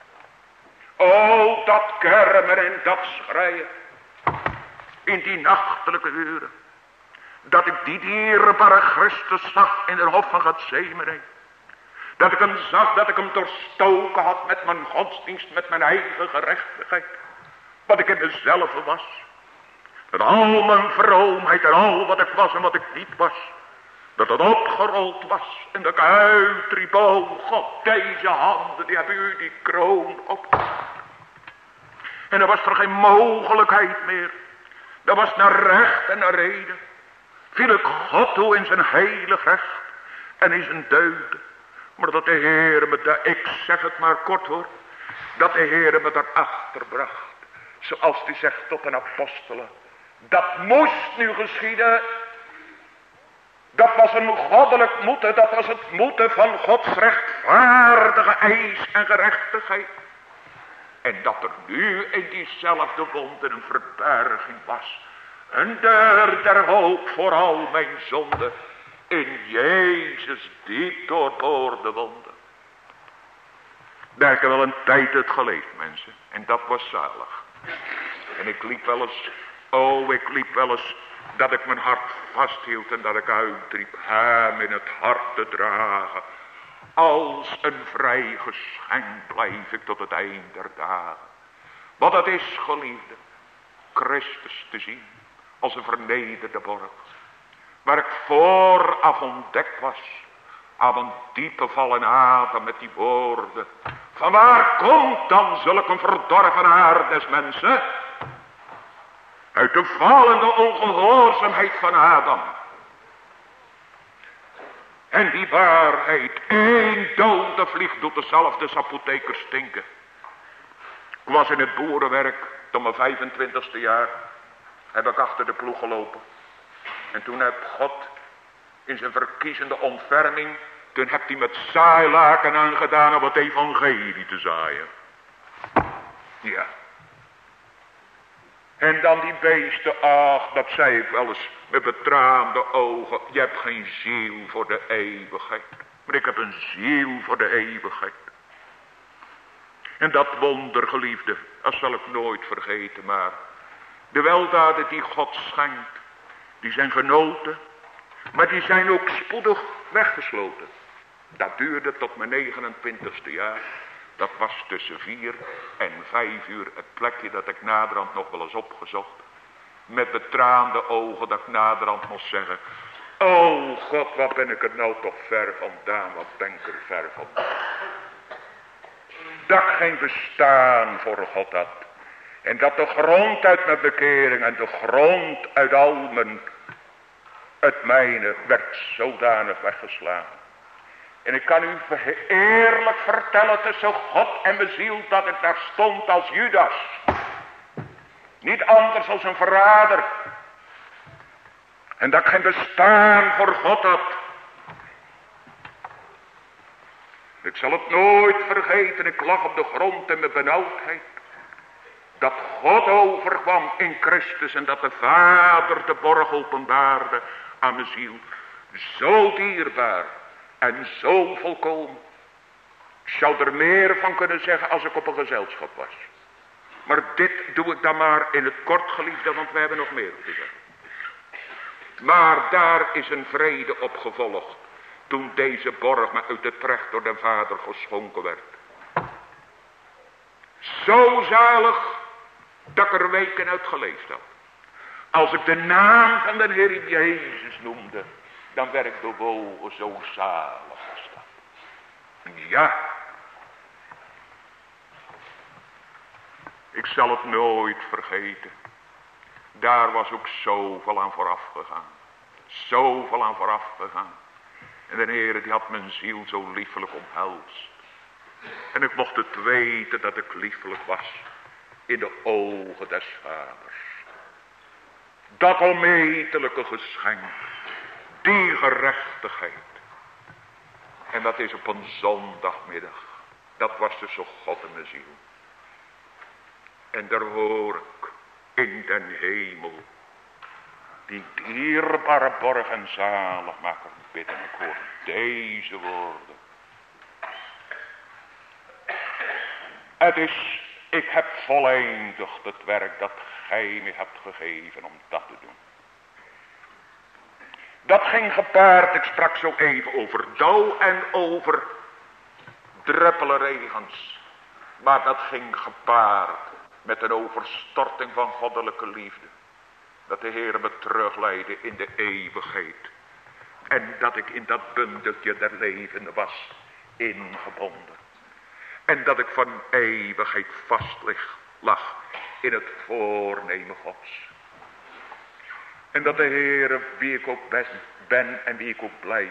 O, dat kermen en dat schreien. In die nachtelijke uren. Dat ik die dierbare Christus zag in de hof van Getsemane. Dat ik hem zag, dat ik hem doorstoken had met mijn godsdienst, met mijn eigen gerechtigheid. Wat ik in mezelf was. Dat al mijn vroomheid en al wat ik was en wat ik niet was. Dat het opgerold was. En dat ik uitriep, o God, deze handen, die hebben u die kroon op. En er was er geen mogelijkheid meer. Er was naar recht en naar reden. Viel ik God toe in zijn heilig recht. En in zijn deugden. Maar dat de Heer me, ik zeg het maar kort hoor. Dat de Heer me daarachter bracht. Zoals hij zegt tot een apostelen. Dat moest nu geschieden. Dat was een goddelijk moeten. Dat was het moeten van Gods rechtvaardige eis en gerechtigheid. En dat er nu in diezelfde wonden een verberging was. Een deur der hoop voor al mijn zonden. In Jezus diep doorboorde wonden. Daar heb ik wel een tijd het geleefd mensen. En dat was zalig. En ik liep wel eens, dat ik mijn hart vasthield en dat ik uitriep, hem in het hart te dragen. Als een vrij geschenk blijf ik tot het eind der dagen. Want het is, geliefde, Christus te zien als een vernederde borg. Waar ik vooraf ontdekt was aan een diepe val in adem met die woorden. Van waar komt dan zulk een verdorven aard des mensen? Uit de vallende ongehoorzaamheid van Adam. En die waarheid, één dode vlieg doet dezelfde apotheker stinken. Ik was in het boerenwerk, tot mijn 25ste jaar, heb ik achter de ploeg gelopen. En toen heb God in zijn verkiezende ontferming, toen heb hij met zaailaken aangedaan om het evangelie te zaaien. Ja. En dan die beesten, ach, dat zei ik wel eens met betraande ogen. Je hebt geen ziel voor de eeuwigheid. Maar ik heb een ziel voor de eeuwigheid. En dat wonder, geliefde, dat zal ik nooit vergeten. Maar de weldaden die God schenkt, die zijn genoten. Maar die zijn ook spoedig weggesloten. Dat duurde tot mijn 29ste jaar. Dat was tussen 4 en 5 uur het plekje dat ik naderhand nog wel eens opgezocht. Met betraande ogen dat ik naderhand moest zeggen. Oh God, wat ben ik er nou toch ver vandaan. Wat ben ik er ver vandaan. Dat ik geen bestaan voor God had. En dat de grond uit mijn bekering en de grond uit al mijn, het mijne werd zodanig weggeslagen. En ik kan u eerlijk vertellen tussen God en mijn ziel dat ik daar stond als Judas. Niet anders als een verrader. En dat ik geen bestaan voor God had. Ik zal het nooit vergeten, ik lag op de grond in mijn benauwdheid. Dat God overkwam in Christus en dat de Vader de borg openbaarde aan mijn ziel. Zo dierbaar. En zo volkomen. Ik zou er meer van kunnen zeggen als ik op een gezelschap was. Maar dit doe ik dan maar in het kort, geliefde, want we hebben nog meer te zeggen. Maar daar is een vrede op gevolgd. Toen deze borg me uit het recht door de Vader geschonken werd. Zo zalig dat ik er weken uit geleefd had. Als ik de naam van de Heer Jezus noemde, dan werd ik bewogen zo zalig als dat. Ja. Ik zal het nooit vergeten. Daar was ook zoveel aan vooraf gegaan. Zoveel aan vooraf gegaan. En de Heer die had mijn ziel zo liefelijk omhelst. En ik mocht het weten dat ik liefelijk was in de ogen des Vaders. Dat onmetelijke geschenk. Die gerechtigheid. En dat is op een zondagmiddag. Dat was tussen God en mijn ziel. En daar hoor ik in den hemel die dierbare borg en zaligmaker bidden. Ik hoor deze woorden. Het is, ik heb voleindigd het werk dat gij mij hebt gegeven om dat te doen. Dat ging gepaard, ik sprak zo even over dauw en over druppelregens. Maar dat ging gepaard met een overstorting van goddelijke liefde. Dat de Heer me terugleidde in de eeuwigheid. En dat ik in dat bundeltje der levende was ingebonden. En dat ik van eeuwigheid vast lag in het voornemen Gods. En dat de Heer, wie ik ook ben en wie ik ook blijf,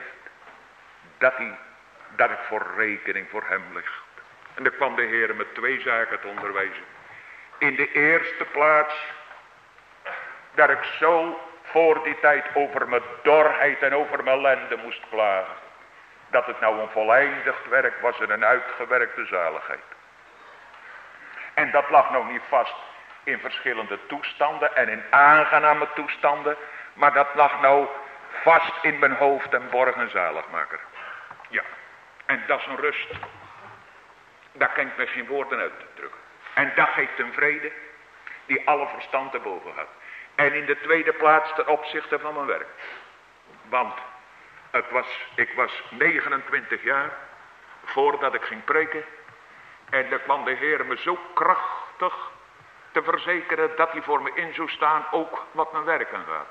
dat ik voor rekening voor hem ligt. En dan kwam de Heer met 2 zaken te onderwijzen. In de eerste plaats, dat ik zo voor die tijd over mijn dorheid en over mijn ellende moest klagen. Dat het nou een voleindigd werk was en een uitgewerkte zaligheid. En dat lag nou niet vast in verschillende toestanden en in aangename toestanden. Maar dat lag nou vast in mijn hoofd en borg en zaligmaker. Ja, en dat is een rust. Daar kan ik met geen woorden uit te drukken. En dat geeft een vrede die alle verstand erboven gaat. En in de tweede plaats ten opzichte van mijn werk. Want ik was 29 jaar voordat ik ging preken. En dan kwam de Heer me zo krachtig te verzekeren dat hij voor me in zou staan, ook wat mijn werk aangaat.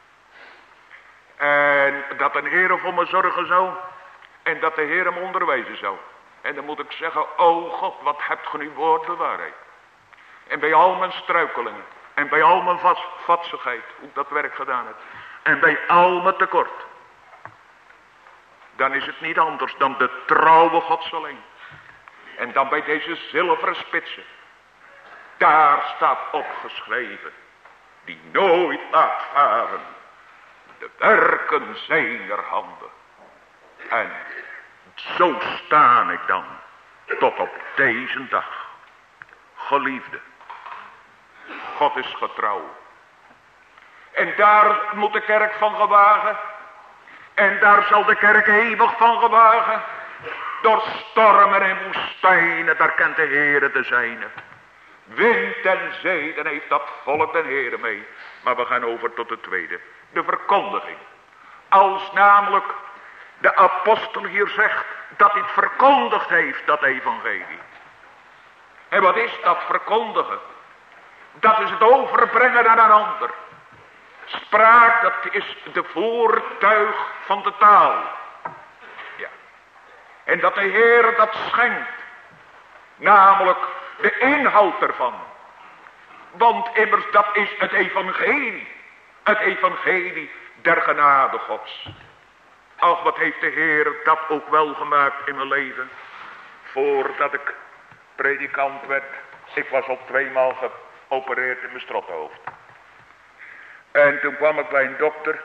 En dat de Heer voor me zorgen zou. En dat de Heer me onderwijzen zou. En dan moet ik zeggen, o God, wat hebt ge uw woord bewaarheid. En bij al mijn struikelingen. En bij al mijn vatsigheid, hoe ik dat werk gedaan heb. En bij al mijn tekort. Dan is het niet anders dan de trouwe Gods alleen. En dan bij deze zilveren spitsen. Daar staat opgeschreven. Die nooit laat varen. De werken zijner handen. En zo sta ik dan. Tot op deze dag. Geliefde. God is getrouw. En daar moet de kerk van gewagen. En daar zal de kerk eeuwig van gewagen. Door stormen en woestijnen, daar kent de Heere de zijne. Wind en zee, dan heeft dat volk de Heere mee. Maar we gaan over tot het tweede. De verkondiging. Als namelijk de apostel hier zegt dat hij het verkondigd heeft, dat evangelie. En wat is dat verkondigen? Dat is het overbrengen aan een ander. Spraak, dat is de voertuig van de taal. Ja. En dat de Heer dat schenkt. Namelijk de inhoud ervan. Want immers dat is het evangelie. Het evangelie der genade Gods. Ach, wat heeft de Heer dat ook wel gemaakt in mijn leven. Voordat ik predikant werd. Ik was al 2 maal geopereerd in mijn strothoofd. En toen kwam ik bij een dokter.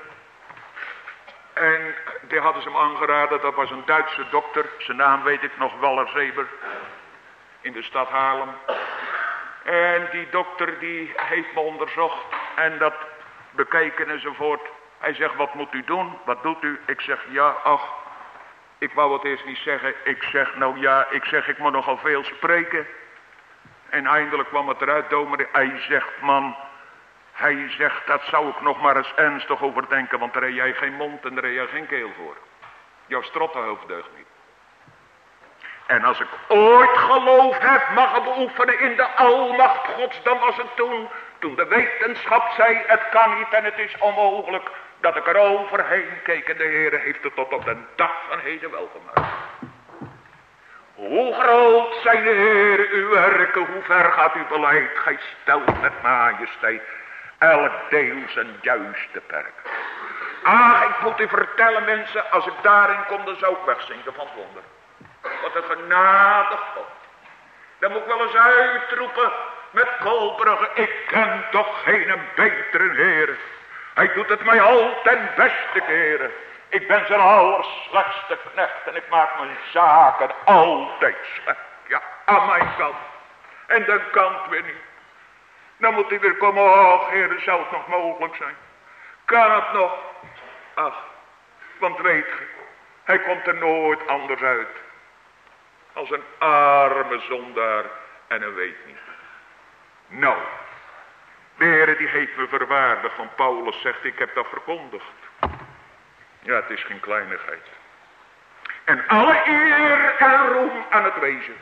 En die hadden ze hem aangeraden. Dat was een Duitse dokter. Zijn naam weet ik nog, Wallerzeber. In de stad Haarlem. En die dokter die heeft me onderzocht. En dat bekeken enzovoort. Hij zegt, wat moet u doen? Wat doet u? Ik zeg, ja, ach. Ik wou het eerst niet zeggen. Ik zeg, nou ja, ik moet nogal veel spreken. En eindelijk kwam het eruit, dominee. Hij zegt, man. Hij zegt, dat zou ik nog maar eens ernstig over denken. Want daar heb jij geen mond en daar heb jij geen keel voor. Jouw strottenhoofd deugt niet. En als ik ooit geloof heb mag beoefenen in de almacht Gods, dan was het toen de wetenschap zei, het kan niet en het is onmogelijk, dat ik er overheen keek en de Heer heeft het tot op de dag van heden wel gemaakt. Hoe groot zijn de Heer uw werken, hoe ver gaat uw beleid, gij stelt met majesteit elk deel zijn juiste perk. Ach, ik moet u vertellen mensen, als ik daarin kom, dan zou ik wegzinken van het wonder. Wat een genade God. Dan moet ik wel eens uitroepen met Kolbrugge. Ik ken toch geen betere Heer. Hij doet het mij altijd beste keren. Ik ben zijn allerslechtste knecht en ik maak mijn zaken altijd slecht. Ja, aan mijn kant. En de kant weer niet. Dan moet hij weer komen. Och, Heer, zou het nog mogelijk zijn? Kan het nog? Ach, want weet je, hij komt er nooit anders uit. Als een arme zondaar en hij weet niet. Nou, de Heer die heeft me verwaardigd. Van Paulus zegt, ik heb dat verkondigd. Ja, het is geen kleinigheid. En alle eer en roem aan het wezen.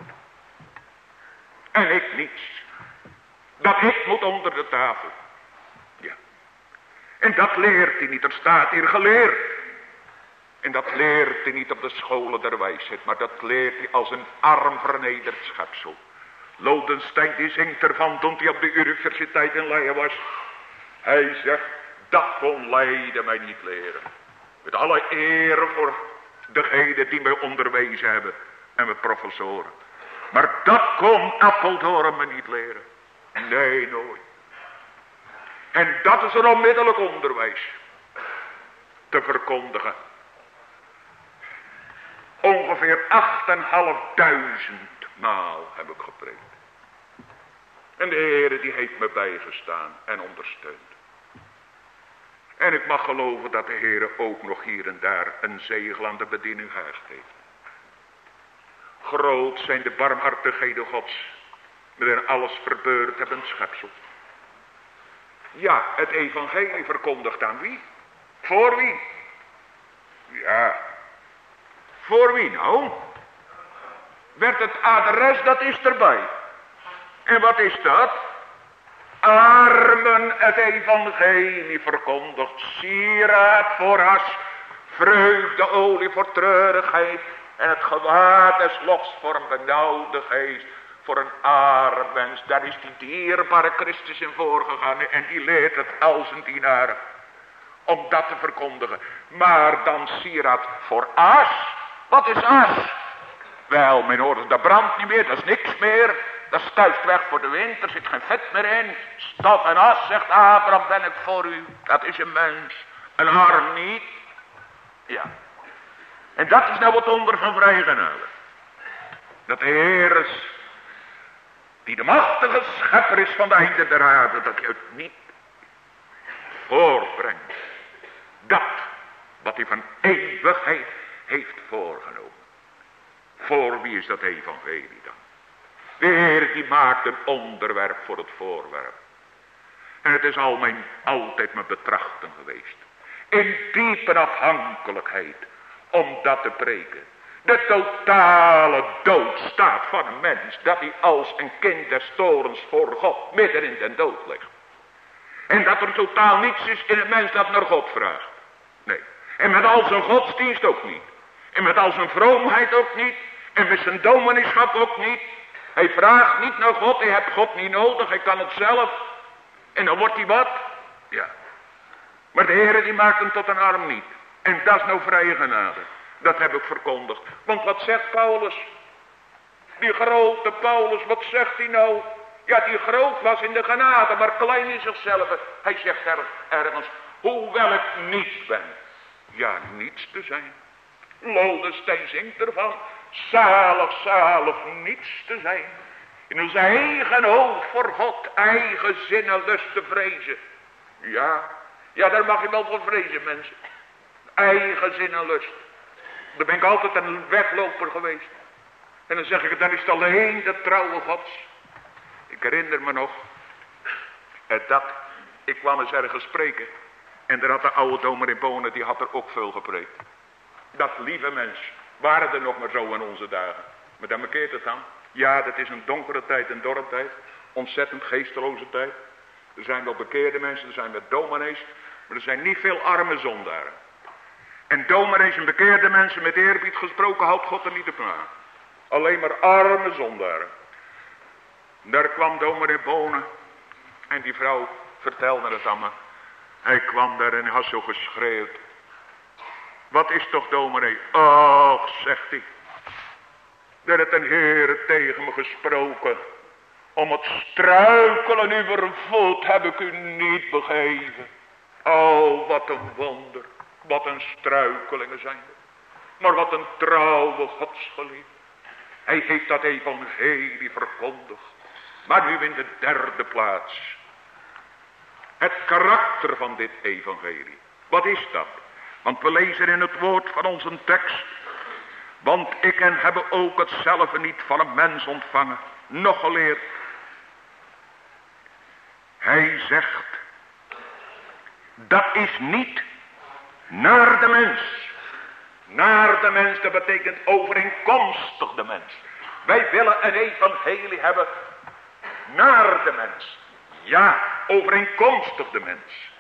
En ik niets. Dat ik moet onder de tafel. Ja. En dat leert hij niet. Er staat hier geleerd. En dat leert hij niet op de scholen der wijsheid. Maar dat leert hij als een arm vernederd schepsel. Lodenstein die zingt ervan toen hij op de universiteit in Leiden was. Hij zegt, dat kon Leiden mij niet leren. Met alle eer voor degenen die mij onderwezen hebben. En mijn professoren. Maar dat kon Apeldoorn me niet leren. Nee, nooit. En dat is een onmiddellijk onderwijs. Te verkondigen. Ongeveer 8.500 maal heb ik gepreekt. En de Heer die heeft me bijgestaan en ondersteund. En ik mag geloven dat de Heer ook nog hier en daar een zegel aan de bediening gehecht heeft. Groot zijn de barmhartigheden Gods, waarin alles verbeurd heeft een schepsel. Ja, het evangelie verkondigt aan wie? Voor wie? Ja, voor wie nou? werd het adres, dat is erbij. En wat is dat? Armen het evangelie verkondigt, sieraad voor has, vreugdeolie voor treurigheid en het gewaad des lots voor een benauwde geest. Voor een arm mens, daar is die dierbare Christus in voorgegaan en die leert het al zijn dienaren om dat te verkondigen. Maar dan sieraad voor as. Wat is as? Wel, mijn ouders, dat brandt niet meer, dat is niks meer. Dat stuist weg voor de wind, er zit geen vet meer in. Stof en as, zegt Abraham, ben ik voor u. Dat is een mens, een arm niet. Ja. En dat is nou het onder van vrije genade. Dat de Heer is, die de machtige schepper is van de einde der aarde, dat hij het niet voorbrengt. Dat wat hij van eeuwigheid heeft voorgenomen. Voor wie is dat evangelie dan? De Heer die maakt een onderwerp voor het voorwerp. En het is altijd mijn betrachting geweest. In diepe afhankelijkheid om dat te preken. De totale doodstaat van een mens. Dat hij als een kind des torens voor God midden in den dood ligt. En dat er totaal niets is in een mens dat naar God vraagt. Nee. En met al zijn godsdienst ook niet. En met al zijn vroomheid ook niet. En met zijn dominee-schap ook niet. Hij vraagt niet naar God. Hij heeft God niet nodig. Hij kan het zelf. En dan wordt hij wat? Ja. Maar de Heer die maakt hem tot een arm niet. En dat is nou vrije genade. Dat heb ik verkondigd. Want wat zegt Paulus? Die grote Paulus, wat zegt hij nou? Ja, die groot was in de genade, maar klein in zichzelf. Hij zegt ergens, hoewel ik niets ben. Ja, niets te zijn. Lodenstein zingt ervan. Zalig, zalig, niets te zijn. In ons eigen oog voor God, eigen zin en lust te vrezen. Ja, daar mag je wel voor vrezen, mensen. Eigen zin en lust. Daar ben ik altijd een wegloper geweest. En dan zeg ik, dan is het alleen de trouwe Gods. Ik herinner me nog, ik kwam eens ergens spreken. En daar had de oude dominee Bonen, die had er ook veel gepreekt. Dat lieve mens, waren er nog maar zo in onze dagen. Maar dan bekeert het dan. Ja, dat is een donkere tijd, een dorre tijd. Ontzettend geesteloze tijd. Er zijn wel bekeerde mensen, er zijn wel dominees. Maar er zijn niet veel arme zondaren. En dominees en bekeerde mensen met eerbied gesproken houdt God er niet op na. Alleen maar arme zondaren. Daar kwam dominee Bonen. En die vrouw vertelde het aan me. Hij kwam daar en had zo geschreeuwd. Wat is toch dominee? Och, zegt hij. Er heeft een Heer tegen me gesproken. Om het struikelen uw voet heb ik u niet begeven. Oh, wat een wonder. Wat een struikelingen zijn er. Maar wat een trouwe godsgeliefde. Hij heeft dat evangelie verkondigd. Maar nu in de derde plaats. Het karakter van dit evangelie. Wat is dat? Want we lezen in het woord van onze tekst. Want ik en hebben ook hetzelfde niet van een mens ontvangen. Nog geleerd. Hij zegt. Dat is niet naar de mens. Naar de mens, dat betekent overeenkomstig de mens. Wij willen een evangelie hebben naar de mens. Ja, overeenkomstig de mens.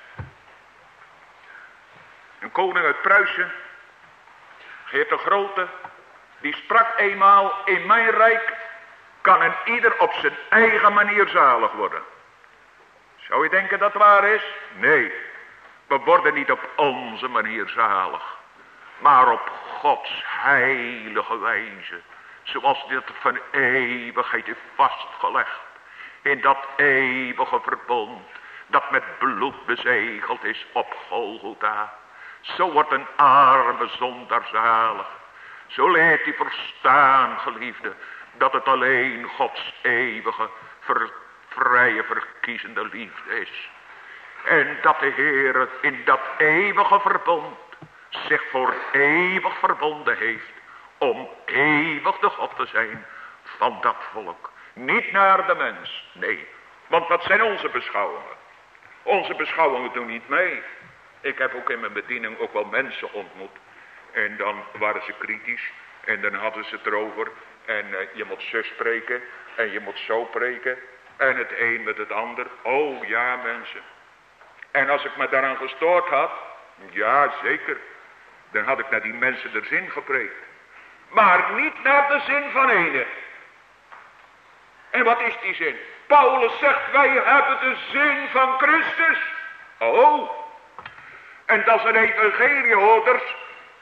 Een koning uit Pruisen, Geert de Grote, die sprak eenmaal: in mijn rijk kan een ieder op zijn eigen manier zalig worden. Zou je denken dat waar is? Nee, we worden niet op onze manier zalig, maar op Gods heilige wijze, zoals dit van eeuwigheid is vastgelegd. In dat eeuwige verbond, dat met bloed bezegeld is op Golgotha. Zo wordt een arme zondaar zalig. Zo leert hij verstaan, geliefde, dat het alleen Gods eeuwige, vrije, verkiezende liefde is. En dat de Heer in dat eeuwige verbond zich voor eeuwig verbonden heeft. Om eeuwig de God te zijn van dat volk. Niet naar de mens, nee. Want wat zijn onze beschouwingen? Onze beschouwingen doen niet mee. Ik heb ook in mijn bediening ook wel mensen ontmoet. En dan waren ze kritisch. En dan hadden ze het erover. En je moet zus spreken. En je moet zo preken. En het een met het ander. Oh ja, mensen. En als ik me daaraan gestoord had. Ja, zeker. Dan had ik naar die mensen de zin gepreekt. Maar niet naar de zin van ene. En wat is die zin? Paulus zegt, wij hebben de zin van Christus. Oh. En dat is een evangelie, hoorders.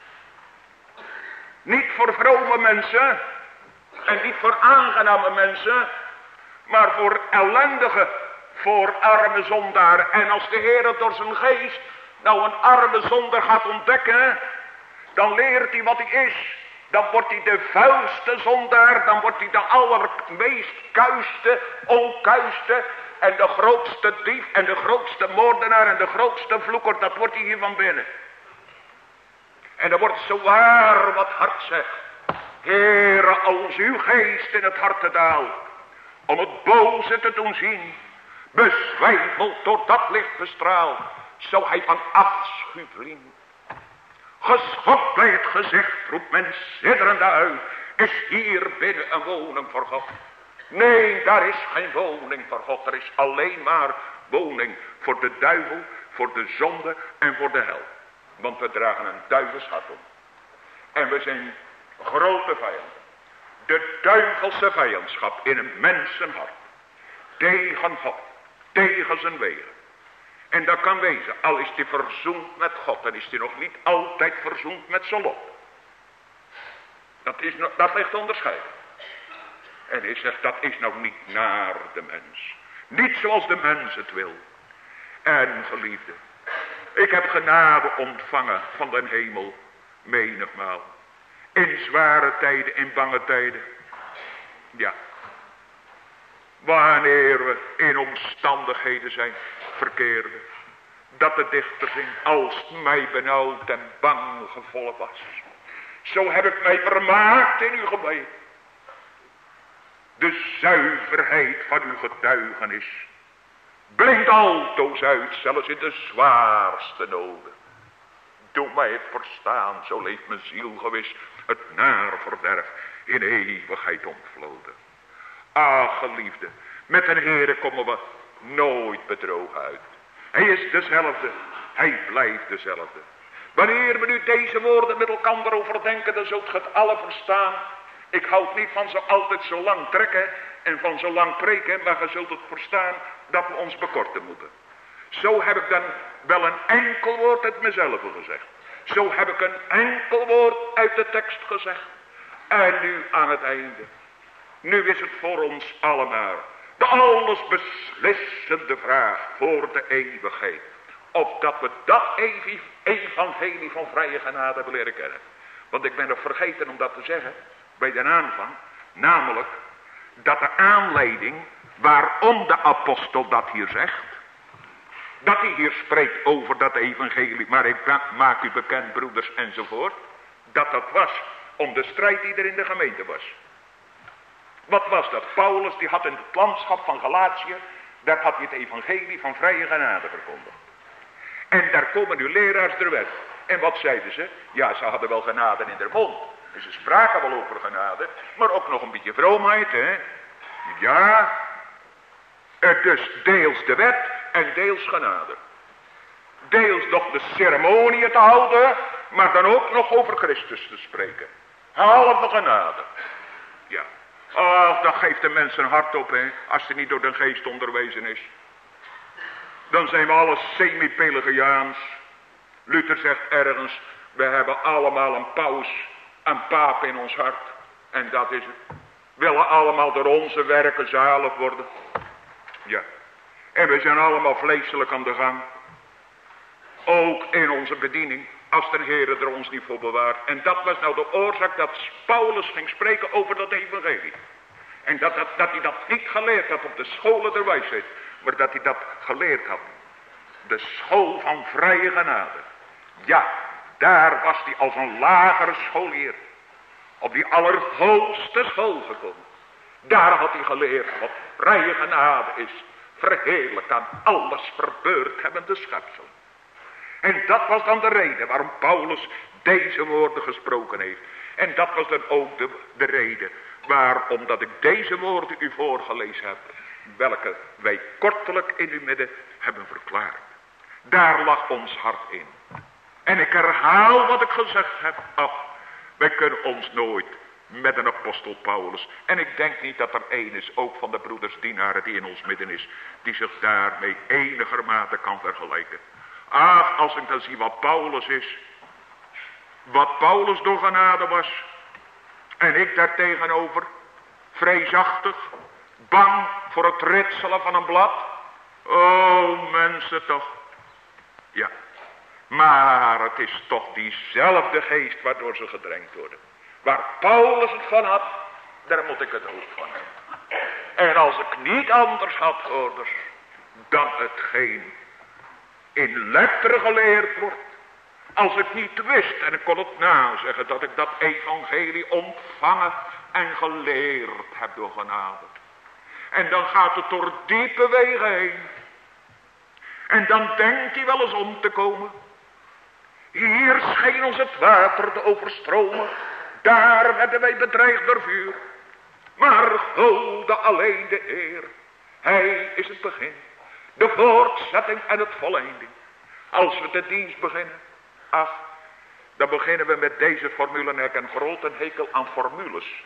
Niet voor vrome mensen. En niet voor aangename mensen. Maar voor ellendige. Voor arme zondaar. En als de Heer door zijn geest nou een arme zondaar gaat ontdekken. Dan leert hij wat hij is. Dan wordt hij de vuilste zondaar. Dan wordt hij de allermeest kuiste, onkuiste. En de grootste dief en de grootste moordenaar en de grootste vloeker. Dat wordt hij hier van binnen. En dan wordt zo waar wat hart zegt. Heere, als uw geest in het hart te daalt. Om het boze te doen zien. Bezwijmeld door dat licht bestraald. Zou hij van afschuw vliegen. Geschokt bij het gezicht roept men sidderende uit. Is hier binnen een woning voor God? Nee, daar is geen woning voor God. Er is alleen maar woning voor de duivel, voor de zonde en voor de hel. Want we dragen een duivelsschat om. En we zijn grote vijanden. De duivelse vijandschap in een mensenhart. Tegen God. Tegen zijn wegen. En dat kan wezen, al is hij verzoend met God, dan is hij nog niet altijd verzoend met zijn lot. Dat ligt onderscheiden. En hij zegt, dat is nou niet naar de mens. Niet zoals de mens het wil. En geliefde, ik heb genade ontvangen van den hemel, menigmaal. In zware tijden, in bange tijden. Ja. Wanneer we in omstandigheden zijn verkeerde. Dat de dichter zingt, als mij benauwd en bang gevolg was. Zo heb ik mij vermaakt in uw gebed. De zuiverheid van uw getuigenis blinkt altoos uit, zelfs in de zwaarste noden. Doe mij het verstaan, zo leeft mijn ziel gewis, het naar verderf in eeuwigheid ontvloden. Ach, geliefde, met een Heere komen we nooit bedrogen uit. Hij is dezelfde, hij blijft dezelfde. Wanneer we nu deze woorden met elkaar overdenken, dan zult ge het alle verstaan. Ik houd niet van zo altijd zo lang trekken en van zo lang preken, maar ge zult het verstaan dat we ons bekorten moeten. Zo heb ik dan wel een enkel woord uit mezelf gezegd. Zo heb ik een enkel woord uit de tekst gezegd. En nu aan het einde. Nu is het voor ons allemaal de alles beslissende vraag voor de eeuwigheid. Of dat we dat evangelie van vrije genade hebben leren kennen. Want ik ben nog vergeten om dat te zeggen bij de aanvang. Namelijk dat de aanleiding waarom de apostel dat hier zegt. Dat hij hier spreekt over dat evangelie. Maar ik maak u bekend, broeders enzovoort. Dat was om de strijd die er in de gemeente was. Wat was dat? Paulus die had in het landschap van Galatië. Daar had hij het evangelie van vrije genade verkondigd. En daar komen nu leraars der wet. En wat zeiden ze? Ja, ze hadden wel genade in hun mond. Dus ze spraken wel over genade. Maar ook nog een beetje vroomheid, hè. Ja. Dus deels de wet en deels genade. Deels nog de ceremonie te houden. Maar dan ook nog over Christus te spreken. Halve genade. Ja. Ach, dat geeft de mens een hart op, hè. Als hij niet door de geest onderwezen is. Dan zijn we alles semi-Pelagiaans. Luther zegt ergens, we hebben allemaal een paus, een paap in ons hart. En dat is het. Willen allemaal door onze werken zalig worden. Ja. En we zijn allemaal vleeselijk aan de gang. Ook in onze bediening. Als de Heer er ons niet voor bewaart. En dat was nou de oorzaak dat Paulus ging spreken over dat evangelie. En dat hij dat niet geleerd had op de scholen der wijsheid. Maar dat hij dat geleerd had. De school van vrije genade. Ja, daar was hij als een lagere scholier. Op die allerhoogste school gekomen. Daar had hij geleerd wat vrije genade is. Verheerlijk aan alles verbeurd hebbende schepsel. En dat was dan de reden waarom Paulus deze woorden gesproken heeft. En dat was dan ook de reden Maar omdat ik deze woorden u voorgelezen heb, welke wij kortelijk in uw midden hebben verklaard. Daar lag ons hart in. En ik herhaal wat ik gezegd heb. Ach, wij kunnen ons nooit met een apostel Paulus. En ik denk niet dat er één is, ook van de broeders dienaren die in ons midden is, die zich daarmee enigermate kan vergelijken. Ach, als ik dan zie wat Paulus is. Wat Paulus door genade was. En ik daartegenover. Vreesachtig. Bang voor het ritselen van een blad. Oh, mensen toch. Ja. Maar het is toch diezelfde geest waardoor ze gedrenkt worden. Waar Paulus het van had, daar moet ik het ook van hebben. En als ik niet anders had, hoorders, dan hetgeen in letteren geleerd wordt. Als ik niet wist, en ik kon het nazeggen, dat ik dat evangelie ontvangen en geleerd heb door genade. En dan gaat het door diepe wegen heen. En dan denkt hij wel eens om te komen. Hier scheen ons het water te overstromen. Daar werden wij bedreigd door vuur. Maar Gode alleen de eer. Hij is het begin. De voortzetting en het volleinding. Als we de dienst beginnen. Ach, dan beginnen we met deze formule. En ik heb een grote hekel aan formules.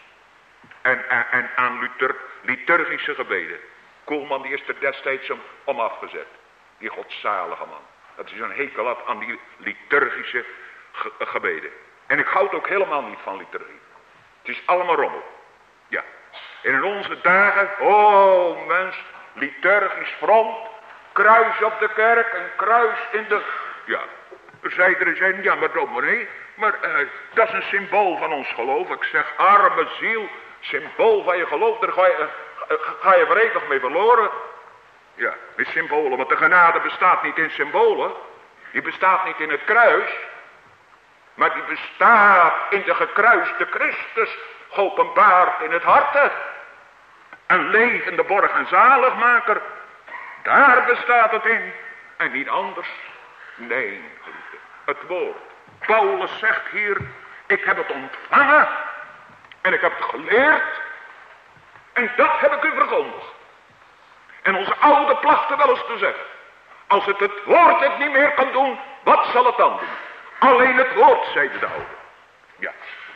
En aan liturgische gebeden. Koelman die is er destijds om afgezet. Die godzalige man. Dat is een hekel had aan die liturgische gebeden. En ik houd ook helemaal niet van liturgie. Het is allemaal rommel. Ja. En in onze dagen, oh mens, liturgisch front, kruis op de kerk, een kruis in de... Ja, zei er eens een, ja maar dominee, maar dat is een symbool van ons geloof. Ik zeg, arme ziel, symbool van je geloof, daar ga je voor eeuwig mee verloren. Ja, met symbolen, want de genade bestaat niet in symbolen. Die bestaat niet in het kruis. Maar die bestaat in de gekruiste Christus, geopenbaard in het harte. Een levende borg en zaligmaker. Daar bestaat het in. En niet anders. Nee, geliefde. Het woord. Paulus zegt hier, ik heb het ontvangen. En ik heb het geleerd. En dat heb ik u verkondigd. En onze oude plachten wel eens te zeggen. Als het woord het niet meer kan doen, wat zal het dan doen? Alleen het woord, zeiden de oude. Ja.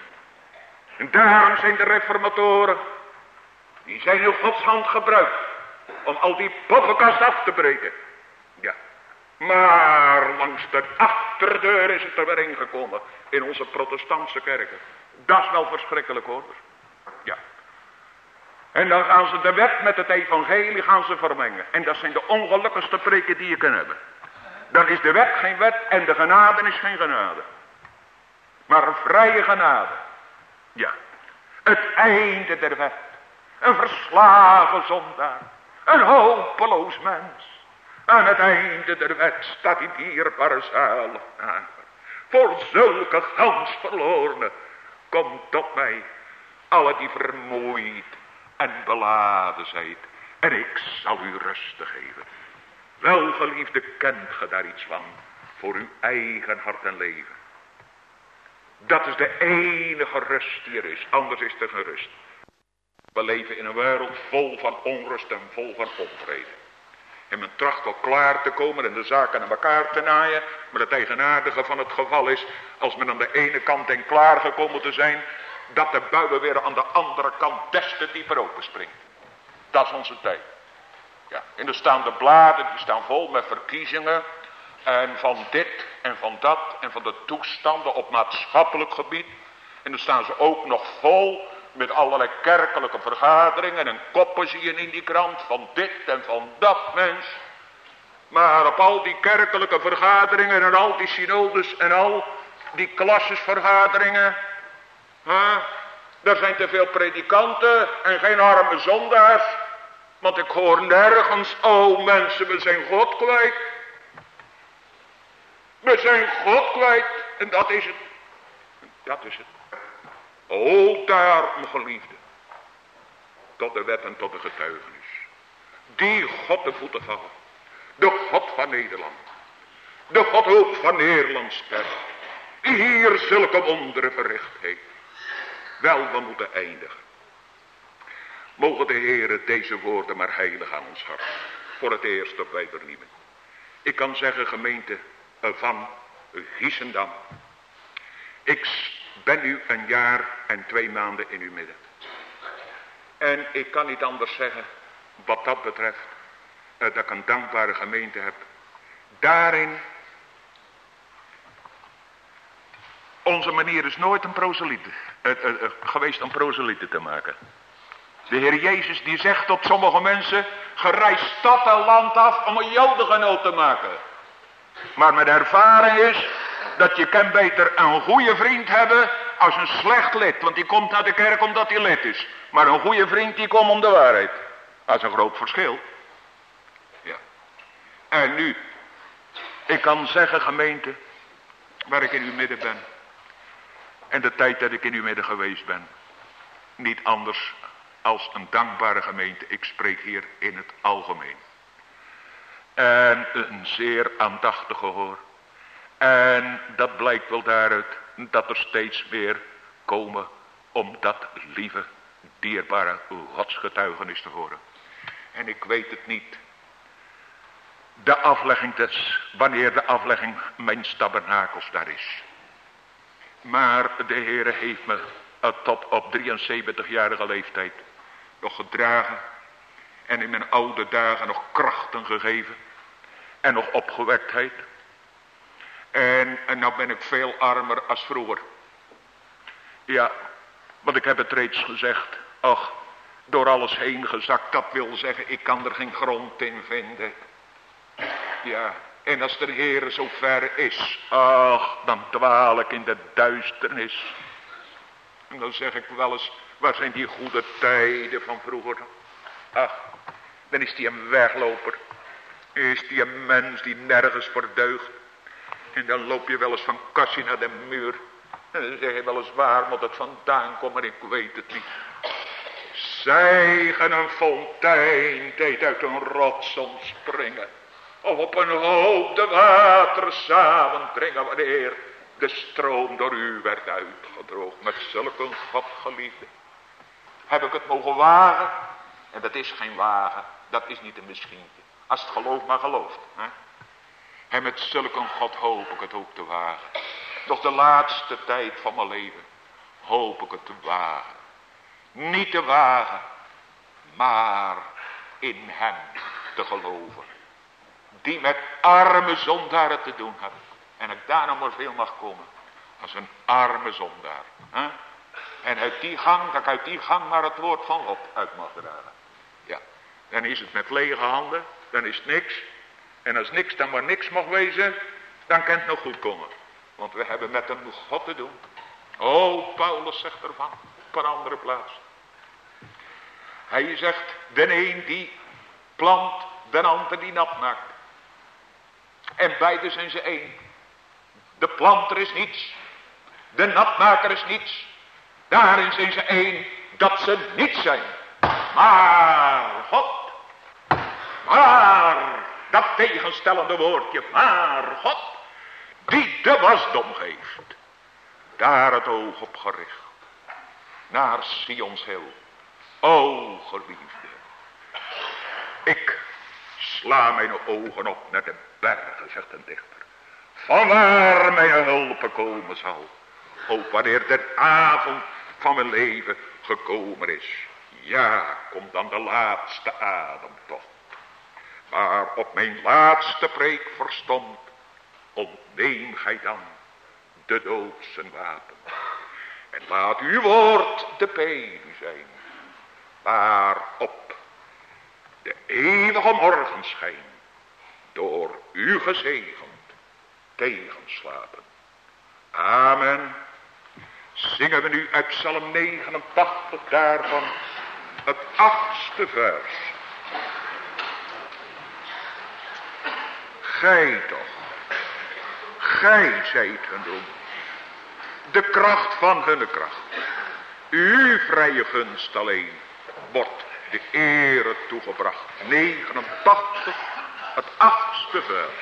En daarom zijn de reformatoren, die zijn in Gods hand gebruikt, om al die poppenkast af te breken. Ja. Maar langs de achterdeur is het er weer ingekomen, in onze protestantse kerken. Dat is wel verschrikkelijk hoor. Ja. En dan gaan ze de wet met het evangelie gaan ze vermengen. En dat zijn de ongelukkigste preken die je kan hebben. Dan is de wet geen wet en de genade is geen genade. Maar een vrije genade. Ja. Het einde der wet. Een verslagen zondaar. Een hopeloos mens. Aan het einde der wet staat die dierbare zaligmaker. Voor zulke gans verlorenen. Kom tot mij. Alle die vermoeid en beladen zijt. En ik zal u rust geven. Welgeliefde, kent ge daar iets van? Voor uw eigen hart en leven. Dat is de enige rust die er is. Anders is er geen rust. We leven in een wereld vol van onrust en vol van onvrede. En men tracht wel klaar te komen en de zaken aan elkaar te naaien. Maar het eigenaardige van het geval is, als men aan de ene kant denkt klaargekomen te zijn, dat de buien weer aan de andere kant des te dieper openspringt. Dat is onze tijd. Ja, en er staan de bladen, die staan vol met verkiezingen. En van dit en van dat en van de toestanden op maatschappelijk gebied. En dan staan ze ook nog vol met allerlei kerkelijke vergaderingen. En koppen zie je in die krant van dit en van dat mens. Maar op al die kerkelijke vergaderingen en al die synodes en al die klassesvergaderingen. Daar zijn te veel predikanten en geen arme zondaars. Want ik hoor nergens, oh mensen, we zijn God kwijt. We zijn God kwijt. En dat is het. Dat is het. O daarom geliefde. Tot de wet en tot de getuigenis. Die God de voeten vallen. De God van Nederland. De God ook van Nederlands kerk. Die hier zulke wonderen verricht heeft. Wel, we moeten eindigen. Mogen de Heere deze woorden maar heilig aan ons hart. Voor het eerst op wij vernieuwen. Ik kan zeggen, gemeente van Giessendam. Ik ben nu 1 jaar en 2 maanden in uw midden. En ik kan niet anders zeggen, wat dat betreft, dat ik een dankbare gemeente heb. Daarin, onze manier is nooit een proseliet geweest om proselieten te maken. De Heer Jezus die zegt tot sommige mensen, gereis stad en land af om een jodengenoot te maken. Maar mijn ervaring is dat je kan beter een goede vriend hebben als een slecht lid. Want die komt naar de kerk omdat hij lid is. Maar een goede vriend die komt om de waarheid. Dat is een groot verschil. Ja. En nu, ik kan zeggen gemeente, waar ik in uw midden ben. En de tijd dat ik in uw midden geweest ben. Niet anders als een dankbare gemeente. Ik spreek hier in het algemeen. En een zeer aandachtig gehoor. En dat blijkt wel daaruit dat er steeds meer komen om dat lieve, dierbare godsgetuigenis te horen. En ik weet het niet. De aflegging wanneer de aflegging mijn tabernakels daar is. Maar de Heere heeft me tot op 73-jarige leeftijd nog gedragen. En in mijn oude dagen nog krachten gegeven. En nog opgewektheid. En nou ben ik veel armer als vroeger. Ja, want ik heb het reeds gezegd. Ach, door alles heen gezakt. Dat wil zeggen, ik kan er geen grond in vinden. Ja, en als de Heere zo ver is. Ach, dan dwaal ik in de duisternis. En dan zeg ik wel eens, waar zijn die goede tijden van vroeger? Ach, dan is die een wegloper. Is die een mens die nergens voor deugt. En dan loop je wel eens van kassie naar de muur. En dan zeg je wel eens, waar moet het vandaan komen? Ik weet het niet. Zijgen een fontein deed uit een rots ontspringen. Of op een hoop de wateren samendringen. Wanneer de stroom door u werd uitgedroogd. Met zulk een Godgeliefde. Heb ik het mogen wagen? En dat is geen wagen. Dat is niet een misschientje. Als het geloof maar gelooft. Hè? En met zulk een God hoop ik het ook te wagen. Toch de laatste tijd van mijn leven hoop ik het te wagen. Niet te wagen, maar in hem te geloven. Die met arme zondaren te doen had. En ik daar nog maar veel mag komen. Als een arme zondaar. Hè? En uit die gang, dat ik uit die gang maar het woord van God uit mag dragen. Ja, dan is het met lege handen, dan is het niks. En als niks dan maar niks mag wezen, dan kan het nog goed komen. Want we hebben met een God te doen. Oh, Paulus zegt ervan, op een andere plaats. Hij zegt, de een die plant, de ander die nat maakt. En beide zijn ze één. De planter is niets. De natmaker is niets. Daarin zijn ze één, dat ze niets zijn. Maar God. Maar dat tegenstellende woordje, maar God, die de wasdom geeft. Daar het oog op gericht. Naar Sions Hill. O geliefde. Ik sla mijn ogen op naar de bergen, zegt een dichter. Vanwaar mijn hulp komen zal. Ook wanneer de avond van mijn leven gekomen is. Ja, komt dan de laatste ademtocht. Maar op mijn laatste preek verstond, ontneem gij dan de dood zijn wapen. En laat uw woord de pijl zijn, waarop de eeuwige morgenschijn door u gezegend tegenslapen. Amen. Zingen we nu uit Psalm 89 daarvan het 8e vers. Gij toch, gij zijt hun roem, de kracht van hunne kracht. Uw vrije gunst alleen wordt de ere toegebracht. 89, het 8e vers.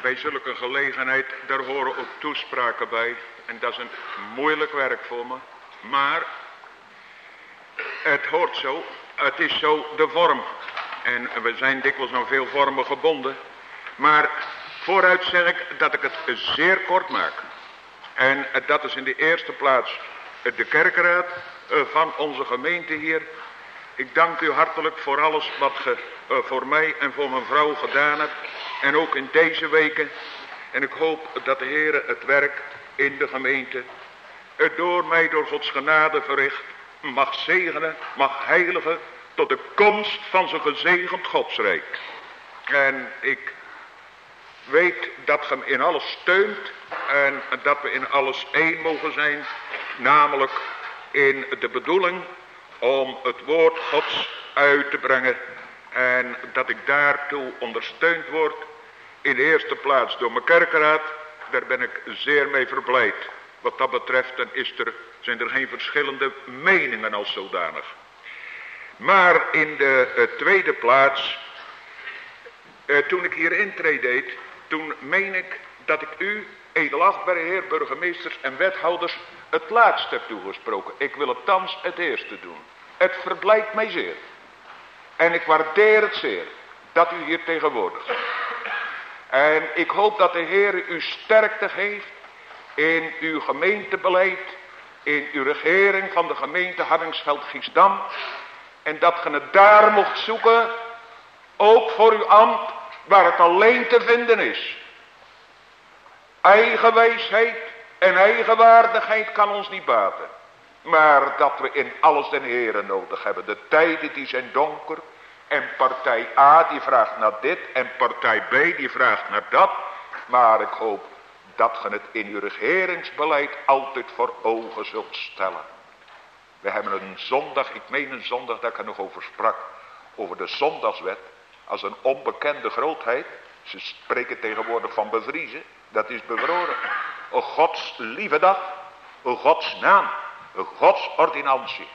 bij zulke gelegenheid, daar horen ook toespraken bij. En dat is een moeilijk werk voor me. Maar het hoort zo, het is zo de vorm. En we zijn dikwijls aan veel vormen gebonden. Maar vooruit zeg ik dat ik het zeer kort maak. En dat is in de eerste plaats de kerkraad van onze gemeente hier. Ik dank u hartelijk voor alles wat ge voor mij en voor mijn vrouw gedaan hebt. En ook in deze weken. En ik hoop dat de Heer het werk in de gemeente, het door mij door Gods genade verricht, mag zegenen, mag heiligen tot de komst van zijn gezegend Godsrijk. En ik weet dat ge me in alles steunt en dat we in alles één mogen zijn, namelijk in de bedoeling om het woord Gods uit te brengen en dat ik daartoe ondersteund word in de eerste plaats door mijn kerkraad. Daar ben ik zeer mee verblijd. Wat dat betreft dan zijn er geen verschillende meningen als zodanig. Maar in de tweede plaats, toen ik hier intrede deed, toen meen ik dat ik u, edelachtbare heer, burgemeesters en wethouders, het laatst heb toegesproken. Ik wil het thans het eerste doen. Het verblijdt mij zeer. En ik waardeer het zeer dat u hier tegenwoordig bent. En ik hoop dat de Heer u sterkte geeft in uw gemeentebeleid, in uw regering van de gemeente Hardingsveld-Giessdam. En dat ge het daar mocht zoeken, ook voor uw ambt, waar het alleen te vinden is. Eigen wijsheid en eigen waardigheid kan ons niet baten. Maar dat we in alles den Heere nodig hebben. De tijden die zijn donker. En partij A die vraagt naar dit. En partij B die vraagt naar dat. Maar ik hoop dat ge het in uw regeringsbeleid altijd voor ogen zult stellen. We hebben een zondag, ik meen een zondag dat ik er nog over sprak. Over de zondagswet. Als een onbekende grootheid. Ze spreken tegenwoordig van bevriezen. Dat is bevroren. Een Gods lieve dag. Een Gods naam. Een Gods ordinantie.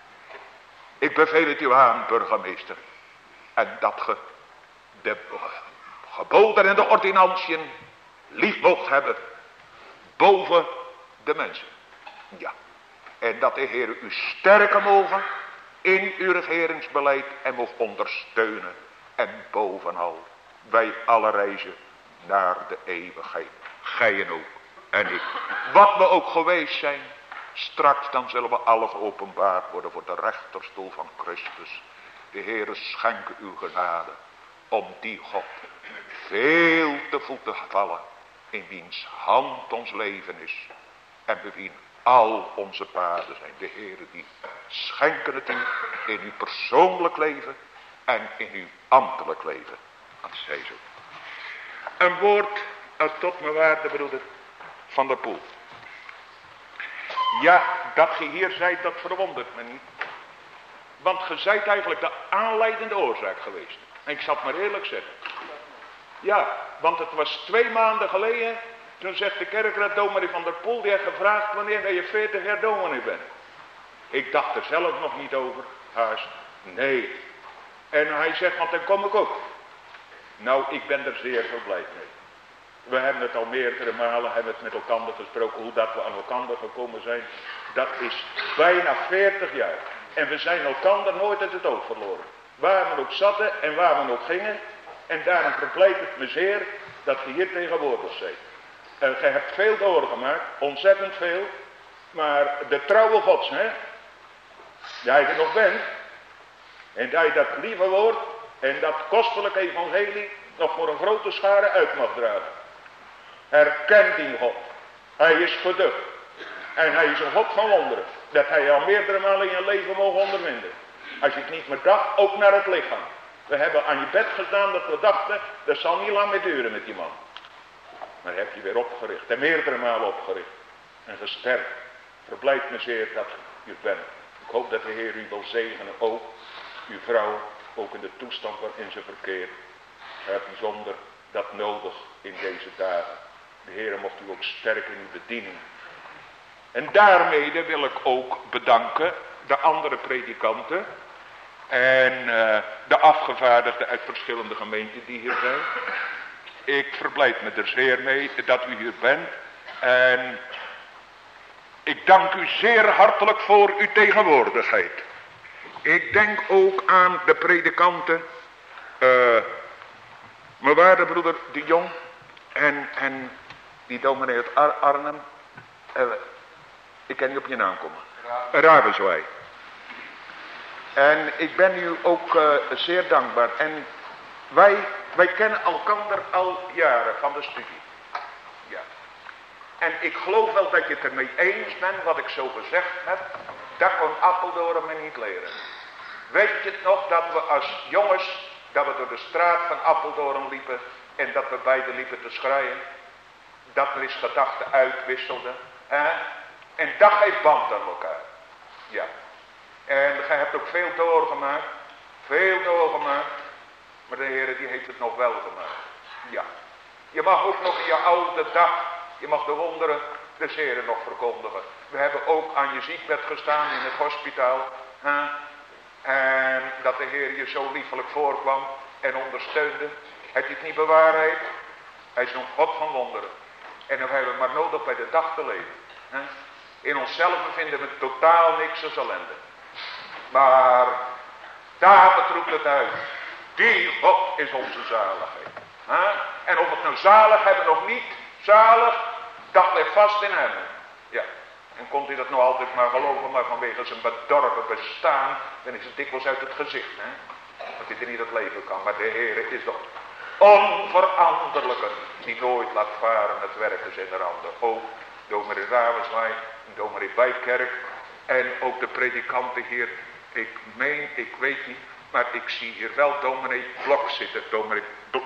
Ik beveel het u aan, burgemeester. En dat ge de geboden en de ordinantiën lief moogt hebben. Boven de mensen. Ja. En dat de Heer u sterken mogen in uw regeringsbeleid en mocht ondersteunen. En bovenal bij alle reizen naar de eeuwigheid. Gij en ook. En ik. Wat we ook geweest zijn. Straks dan zullen we alle geopenbaard worden voor de rechterstoel van Christus. De Heere schenke uw genade om die God veel te voeten vallen. In wiens hand ons leven is. En bij wien al onze paden zijn. De Heere die schenken het u in uw persoonlijk leven en in uw ambtelijk leven. Dat zij zo. Een woord tot mijn waarde broeder Van der Poel. Ja, dat je hier zijt, dat verwondert me niet. Want je zijt eigenlijk de aanleidende oorzaak geweest. En ik zal het maar eerlijk zeggen. Ja, want het was 2 maanden geleden. Toen zegt de kerkraad dominee Van der Poel, die heeft gevraagd wanneer je 40 jaar dominee bent. Ik dacht er zelf nog niet over, haast. Nee. En hij zegt, want dan kom ik ook. Nou, ik ben er zeer verblijd mee. We hebben het al meerdere malen, hebben het met elkaar gesproken, hoe dat we aan elkaar gekomen zijn. Dat is bijna 40 jaar. En we zijn elkaar nooit uit het oog verloren. Waar we ook zaten en waar we ook gingen. En daarom verblijft het me zeer dat je hier tegenwoordig bent. En je hebt veel doorgemaakt, ontzettend veel. Maar de trouwe Gods, hè. Dat je er nog bent. En dat je dat lieve woord en dat kostelijke evangelie nog voor een grote schare uit mag dragen. Herken die God. Hij is geducht. En hij is een God van wonderen. Dat hij al meerdere malen in je leven mogen ondervinden. Als je het niet meer dacht, ook naar het lichaam. We hebben aan je bed gestaan dat we dachten, dat zal niet lang meer duren met die man. Maar heb je weer opgericht. En meerdere malen opgericht. En gesterkt. Verblijft me zeer dat u bent. Ik hoop dat de Heer u wil zegenen ook. Uw vrouw, ook in de toestand waarin ze verkeert. Bijzonder dat nodig in deze dagen. De Heer mocht u ook sterken in uw bediening. En daarmee wil ik ook bedanken de andere predikanten. En de afgevaardigden uit verschillende gemeenten die hier zijn. Ik verblijd me er zeer mee dat u hier bent. En ik dank u zeer hartelijk voor uw tegenwoordigheid. Ik denk ook aan de predikanten. Mijn waarde broeder de Jong. En die dominee uit Arnhem. Ik kan niet op je naam komen. Ravenswijk. En ik ben u ook zeer dankbaar. En wij kennen elkaar al jaren van de studie. Ja. En ik geloof wel dat je het ermee eens bent wat ik zo gezegd heb. Dat kon Apeldoorn me niet leren. Weet je het nog dat we als jongens, dat we door de straat van Apeldoorn liepen. En dat we beiden liepen te schreien. Dat we eens gedachten uitwisselden. En dat geeft band aan elkaar. Ja. En gij hebt ook veel doorgemaakt. Veel doorgemaakt. Maar de Heer die heeft het nog wel gemaakt. Ja. Je mag ook nog in je oude dag. Je mag de wonderen des Heren nog verkondigen. We hebben ook aan je ziekbed gestaan in het hospitaal. En dat de Heer je zo liefelijk voorkwam en ondersteunde. Heb je het niet bewaarheid? Hij is een God van wonderen. En dan hebben we maar nodig bij de dag te leven. In onszelf vinden we totaal niks als ellende. Maar David roept het uit. Die God is onze zaligheid. En of het nou zalig hebben of niet zalig, dat ligt vast in hem. Ja. En komt hij dat nou altijd maar geloven, maar vanwege zijn bedorven bestaan, dan is het dikwijls uit het gezicht. Dat hij er niet het leven kan. Maar de Heer is toch onveranderlijke, die nooit laat varen het werken zijn er ander. Ook dominee Ravenswijk, dominee Bijkerk en ook de predikanten hier. Ik weet niet, maar ik zie hier wel dominee Blok zitten, dominee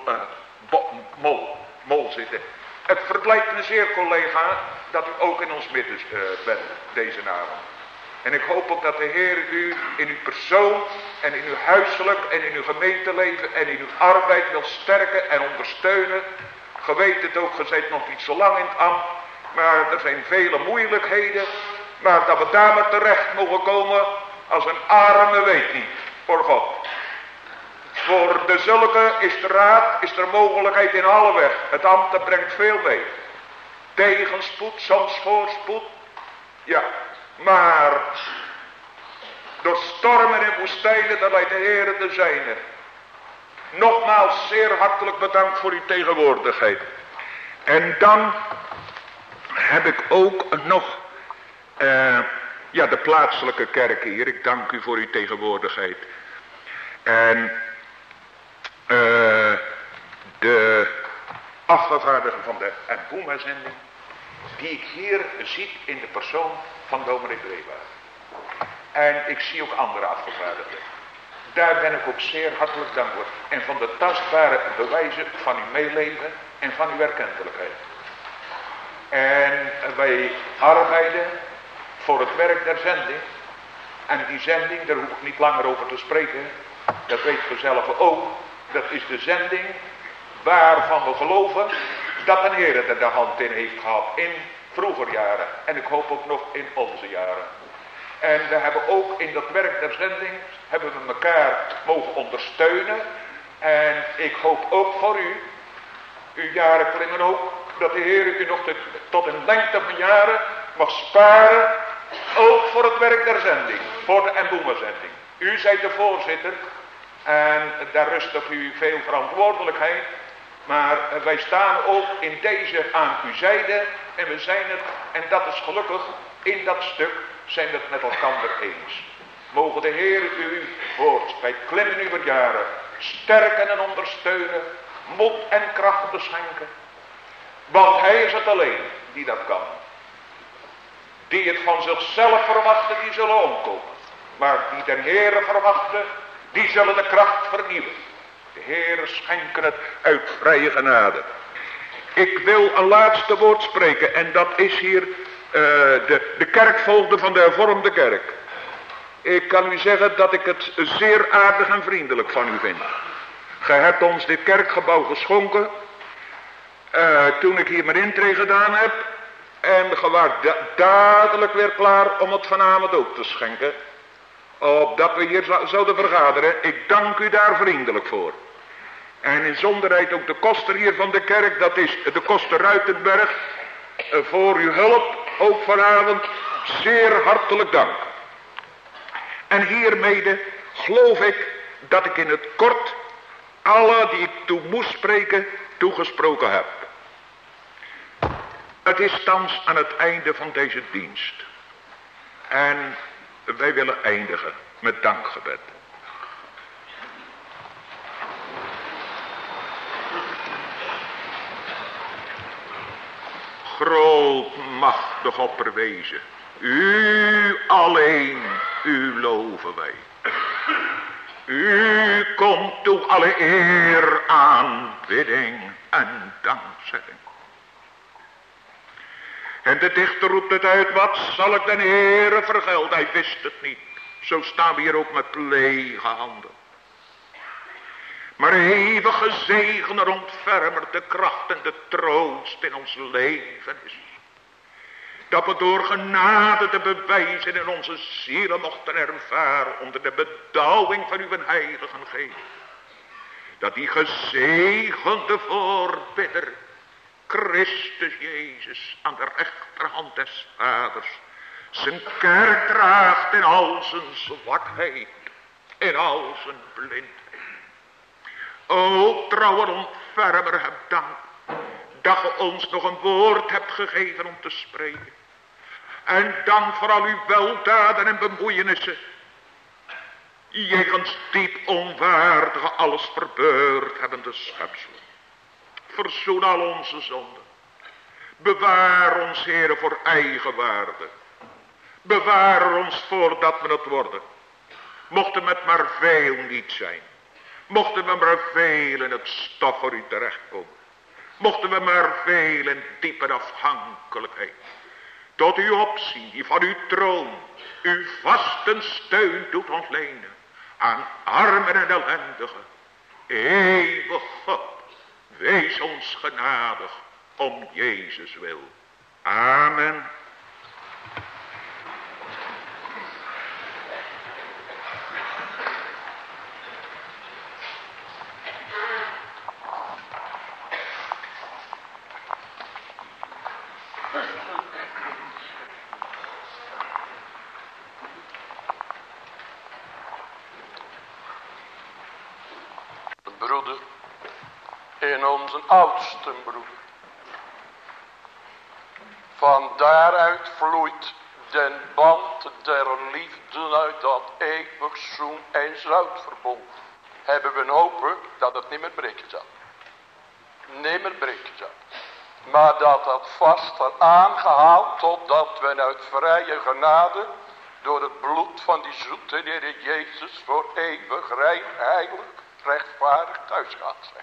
Mol zitten. Het verblijft me zeer, collega, dat u ook in ons midden bent deze avond. En ik hoop ook dat de Heer u in uw persoon en in uw huiselijk en in uw gemeenteleven en in uw arbeid wil sterken en ondersteunen. Ge weet het ook, ge zijt nog niet zo lang in het ambt, maar er zijn vele moeilijkheden. Maar dat we daar maar terecht mogen komen als een arme weet niet, voor God. Voor de zulke is de raad, is er mogelijkheid in alle weg. Het ambt dat brengt veel mee. Tegenspoed, soms voorspoed. Ja, maar door stormen en woestijnen, daar leidt de Heer de zijne. Nogmaals zeer hartelijk bedankt voor uw tegenwoordigheid. En dan heb ik ook nog de plaatselijke kerk hier. Ik dank u voor uw tegenwoordigheid. En de afgevaardiger van de Boema-zending, die ik hier zie in de persoon van dominee Brewa. En ik zie ook andere afgevaardigden. Daar ben ik ook zeer hartelijk dankbaar. En van de tastbare bewijzen van uw meeleven en van uw erkentelijkheid. En wij arbeiden voor het werk der zending. En die zending, daar hoef ik niet langer over te spreken. Dat weet je zelf ook. Dat is de zending waarvan we geloven dat de Heer er de hand in heeft gehad in vroeger jaren. En ik hoop ook nog in onze jaren. En we hebben ook in dat werk der zending, hebben we elkaar mogen ondersteunen. En ik hoop ook voor u, uw jaren klimmen ook, dat de Heer u nog tot een lengte van jaren mag sparen. Ook voor het werk der zending, voor de Boema-zending. U zijt de voorzitter en daar rust op u veel verantwoordelijkheid. Maar wij staan ook in deze aan uw zijde en we zijn het, en dat is gelukkig, in dat stuk zijn we het met elkaar eens. Mogen de Heer u woord bij het klimmen uw jaren sterken en ondersteunen, moed en kracht beschenken. Want hij is het alleen die dat kan. Die het van zichzelf verwachten, die zullen omkomen. Maar die den Heere verwachten, die zullen de kracht vernieuwen. De Heere schenken het uit vrije genade. Ik wil een laatste woord spreken en dat is hier de kerkvoogden van de hervormde kerk. Ik kan u zeggen dat ik het zeer aardig en vriendelijk van u vind. Gij hebt ons dit kerkgebouw geschonken toen ik hier mijn intree gedaan heb. En ge waart dadelijk weer klaar om het vanavond ook te schenken. Opdat we hier zouden vergaderen. Ik dank u daar vriendelijk voor. En in zonderheid ook de koster hier van de kerk, dat is de koster Ruitenberg. Voor uw hulp, ook vanavond, zeer hartelijk dank. En hiermede geloof ik dat ik in het kort alle die ik toe moest spreken, toegesproken heb. Het is thans aan het einde van deze dienst. En wij willen eindigen met dankgebed. Grootmachtig opperwezen, u alleen, u loven wij. U komt toe alle eer, aanbidding en dankzegging. En de dichter roept het uit, wat zal ik den Heere vergelden? Hij wist het niet. Zo staan we hier ook met lege handen. Maar eeuwige zegener, ontfermer, de kracht en de troost in ons leven is. Dat we door genade de bewijzen in onze zielen mochten ervaren onder de bedauwing van uw heilige geest. Dat die gezegende voorbidder, Christus Jezus, aan de rechterhand des Vaders, zijn kerk draagt in al zijn zwakheid, in al zijn blindheid. O trouwe ontfermer, heb dank dat ge ons nog een woord hebt gegeven om te spreken. En dank voor al uw weldaden en bemoeienissen. Jegens diep onwaardige, alles verbeurd hebbende schepselen. Verzoen al onze zonden. Bewaar ons, Heere, voor eigen waarde. Bewaar ons voordat we het worden. Mochten we het maar veel niet zijn. Mochten we maar veel in het stof voor u terechtkomen. Mochten we maar veel in diepe afhankelijkheid tot u opzien, die van uw troon uw vaste steun doet ontlenen aan armen en ellendigen. Eeuwig God, wees ons genadig om Jezus wil. Amen. Broeder, in onze oudste broeder. Van daaruit vloeit den band der liefde uit dat eeuwig zoen en zoutverbond. Hebben we hopen dat het niet meer breken zal. Niet meer breken zal. Maar dat dat vast had aangehaald totdat we uit vrije genade door het bloed van die zoete Heer Jezus voor eeuwig rein, heilig, rechtvaardig thuis gaat zijn.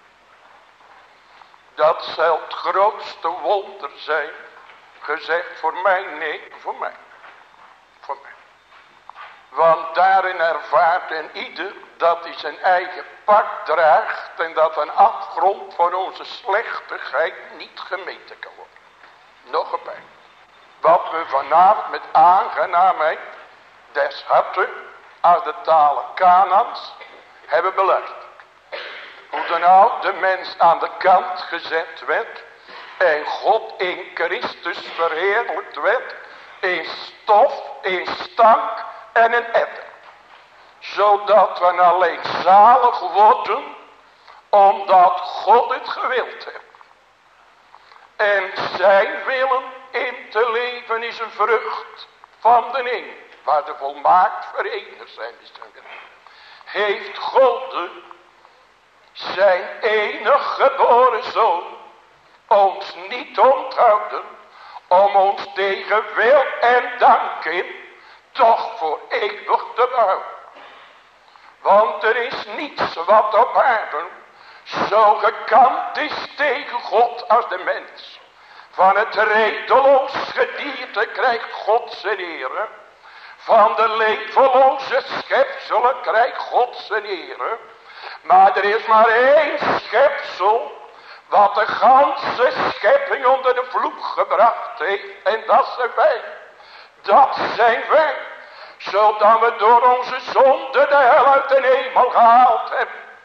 Dat zal het grootste wonder zijn. Gezegd voor mij, nee, voor mij. Voor mij. Want daarin ervaart en ieder dat hij zijn eigen pak draagt. En dat een afgrond van onze slechtigheid niet gemeten kan worden. Nog erbij. Wat we vanavond met aangenaamheid des harten uit de talen Kanaans hebben beluisterd. Hoe de oude mens aan de kant gezet werd. En God in Christus verheerlijkt werd. In stof, in stank en in etter. Zodat we alleen zalig worden. Omdat God het gewild heeft. En zijn willen in te leven is een vrucht van de een. Waar de volmaakt verenigd zijn is zijn willen. Heeft God zijn enig geboren zoon ons niet onthouden om ons tegen wil en dank in toch voor eeuwig te behouden. Want er is niets wat op aarde zo gekant is tegen God als de mens. Van het redeloos gedierte krijgt God zijn ere. Van de levenloze schepselen krijgt God zijn ere. Maar er is maar één schepsel wat de ganse schepping onder de vloek gebracht heeft. En dat zijn wij. Dat zijn wij. Zodat we door onze zonde de hel uit de hemel gehaald hebben.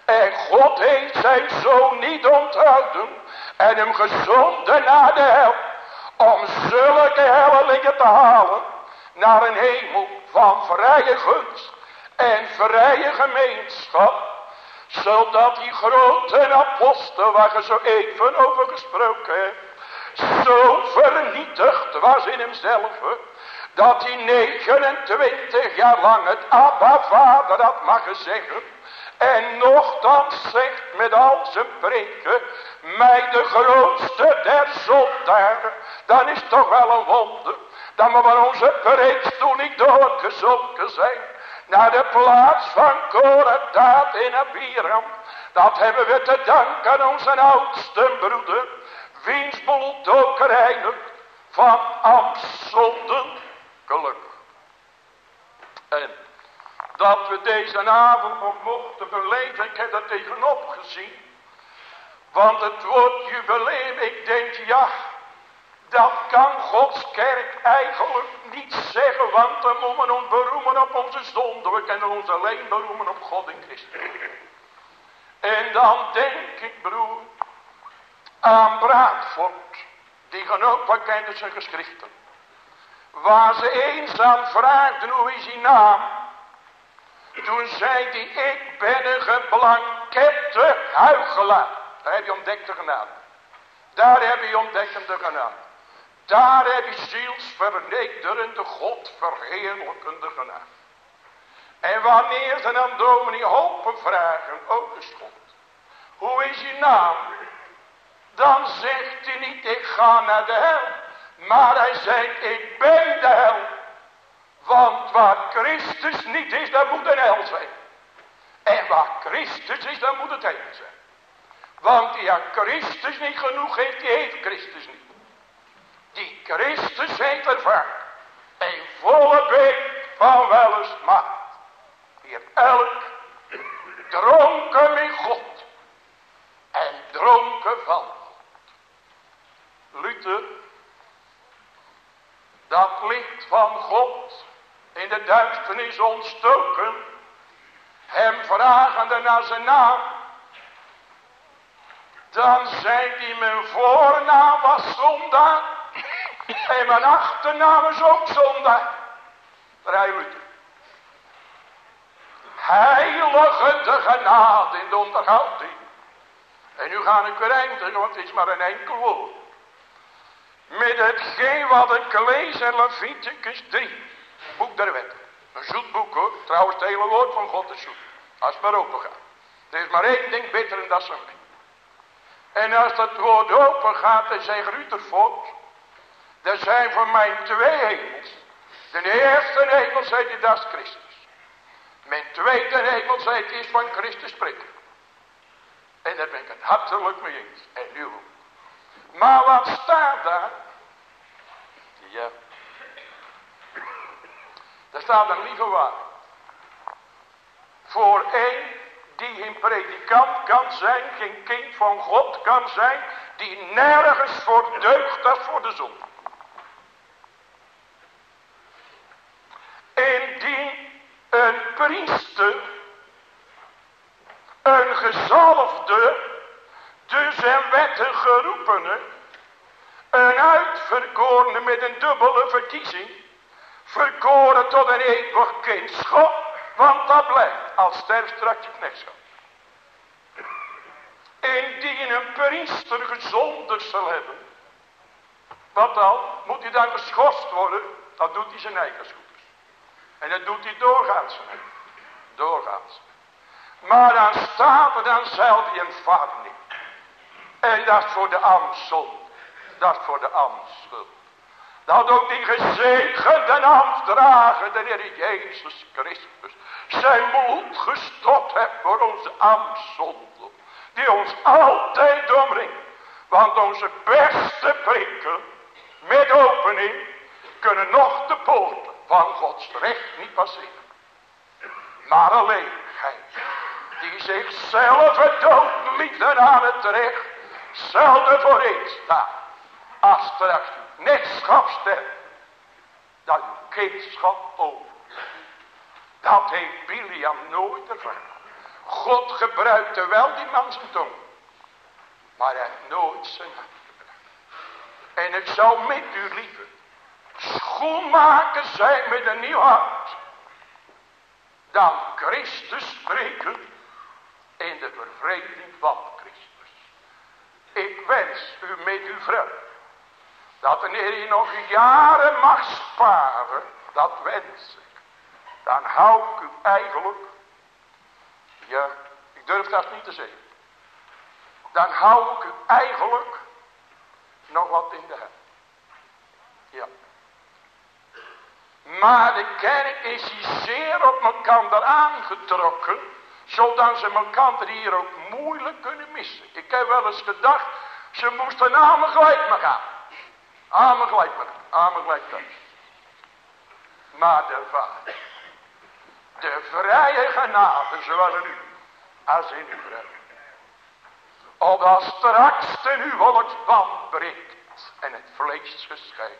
En God heeft zijn zoon niet onthouden en hem gezonden naar de hel, om zulke hellelingen te halen naar een hemel van vrije gunst en vrije gemeenschap, zodat die grote apostel waar je zo even over gesproken hebt, zo vernietigd was in hemzelf, dat hij 29 jaar lang het Abba Vader had mogen zeggen, en nochtans zegt met al zijn preken, mij de grootste der zondaren. Dan is toch wel een wonder dat we van onze preekstoel niet doorgezonken zijn naar de plaats van Koradaat in Abiram. Dat hebben we te danken aan onze oudste broeder, wiens bloed ook reinigt van ambtszonden. Gelukkig. En dat we deze avond nog mochten beleven, ik heb er tegenop gezien. Want het woord jubileum, ik denk ja, dat kan Gods kerk eigenlijk niet zeggen. Want dan moeten we ons beroemen op onze zonde. We kunnen ons alleen beroemen op God in Christus. En dan denk ik, broer, aan Braadvoort, die genoeg bekend is in geschriften. Waar ze eens aan vraagden hoe is die naam. Toen zei hij, ik ben een geblankette huichelaar. Daar heb je ontdekte genade. Daar heb je ontdekkende genade. Daar heb je zielsvernederende, God verheerlijkende genade. En wanneer ze dan dominee Hopen vragen, ook eens God, hoe is je naam? Dan zegt hij niet, ik ga naar de hel. Maar hij zegt, ik ben de hel. Want waar Christus niet is, dan moet een hel zijn. En waar Christus is, dan moet het hel zijn. Want die aan Christus niet genoeg heeft, die heeft Christus niet. Die Christus heeft ervaren. Een volle beek van wellust hier elk dronken met God. En dronken van God. Luther, dat licht van God in de duisternis ontstoken, hem vragende naar zijn naam, dan zei hij, mijn voornaam was zondaar en mijn achternaam is ook zondaar. Vrij Luther. Heilige de genade in de onderhouding. En nu ga ik weer eindigen, want het is maar een enkel woord. Met hetgeen wat ik lees in Leviticus 3, boek der wetten. Een zoet boek hoor, trouwens het hele woord van God is zoet. Als het maar open gaat. Er is maar één ding beter en dat is een ding. En als dat woord open gaat, dan zegt Rutherford, er zijn voor mij 2 hemels. De eerste hemel, zei hij, dat is Christus. Mijn tweede hemel, zei hij, is van Christus spreken. En daar ben ik het hartelijk mee eens. En nu ook. Maar wat staat daar? Ja. Daar staat een lieve waarheid. Voor één die geen predikant kan zijn, geen kind van God kan zijn, die nergens voor deugt als voor de zon. Indien een priester, een gezalfde, dus een wettig geroepene, een uitverkorene met een dubbele verkiezing, verkoren tot een eeuwig kindschap, want dat blijft als sterft straks je knechtschap. Indien een priester gezondigd zal hebben, wat dan? Moet hij dan geschorst worden? Dat doet hij zijn eigen goeders. En dat doet hij doorgaans. Doorgaans. Maar dan staat er, dan zal hij een vader niet. En dat is voor de ambtszonde. Dat is voor de ambtsschuld. Dat ook die gezegende ambtsdrager, de Heer Jezus Christus, zijn bloed gestort heeft voor onze ambtszonde. Die ons altijd omringt. Want onze beste prikken, met opening, kunnen nog de poorten van Gods recht niet passeren. Maar alleen hij, die zichzelf het dood liefde aan het recht, zal er voorheen staan. Als straks uw netschap sterft, dat uw kindschap over. Dat heeft Biliam nooit ervaren. God gebruikte wel die man zijn tong. Maar hij heeft nooit zijn hart gebruikt. En ik zou met u liever schoenmaker zijn met een nieuw hart. Dan Christus spreken in de bevrediging van Christus. Ik wens u met uw vrouw. Dat de Heer je nog jaren mag sparen. Dat wens ik. Dan hou ik u eigenlijk. Ja, ik durf dat niet te zeggen. Dan hou ik u eigenlijk nog wat in de hand. Ja. Maar de kerk is hier zeer op elkaar aangetrokken. Zodat ze elkaar hier ook moeilijk kunnen missen. Ik heb wel eens gedacht. Ze moesten allemaal gelijk maar gaan. Allemaal gelijk maar. Allemaal gelijk thuis. Maar de Vader. De vrije genade zowel in u als in uw vrouw. Opdat straks ten huwelijksband breekt en het vlees gescheidt.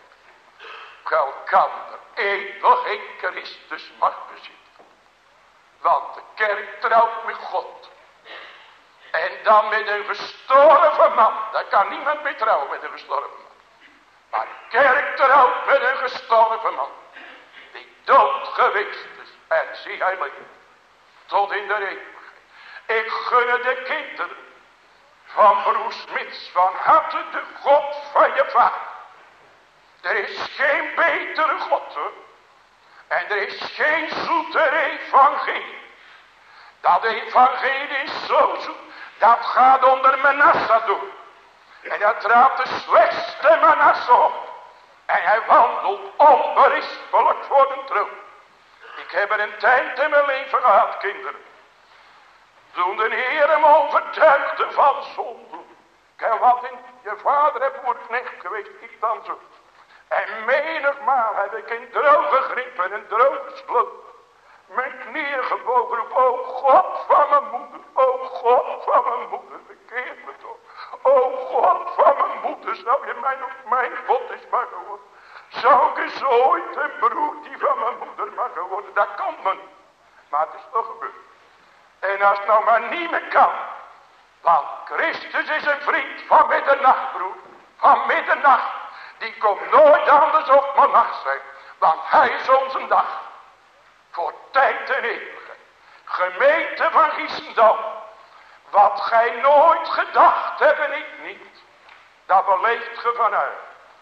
Elkander eeuwig in Christus mag bezitten. Want de kerk trouwt met God. En dan met een gestorven man. Daar kan niemand meer trouwen met een gestorven man. Maar de kerk trouwt met een gestorven man. Die dood geweest is. En zie hij leeft. Tot in de eeuwigheid. Ik gun de kinderen van broer Smits van harte de God van je vader. Er is geen betere God hoor. En er is geen zoeter evangelie. Dat evangelie is zo zoet. Dat gaat onder Manasse door. En dat traadt de slechtste Manasse op. En hij wandelt onberispelijk voor de troon. Ik heb er een tijd in mijn leven gehad, kinderen. Toen de Heer hem overtuigde van zonde. Kijk wat in je vader hebt boerknecht geweest, ik dan zo. En menigmaal heb ik in droge grippen en droog gesloten. Mijn knieën gebogen op, o God van mijn moeder, o God van mijn moeder, bekeer me toch. O God van mijn moeder, zou je mij nog mijn God is maar geworden. Zou ik eens ooit een broer die van mijn moeder mag worden, dat kan me niet. Maar het is toch gebeurd. En als het nou maar niet meer kan, want Christus is een vriend van middernacht, broer, van middernacht. Die komt nooit anders op mijn nacht zijn. Want hij is onze dag. Voor tijd en eeuwigheid. Gemeente van Giesendam. Wat gij nooit gedacht hebt en ik niet. Dat beleeft ge vanuit.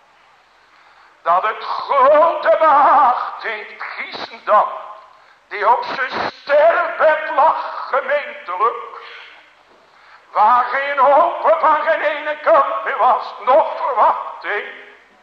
Dat het grote behaagt heeft Giesendam. Die op zijn sterfbed lag gemeentelijk. Waar geen hoop van geen ene kant meer was. Nog verwachting.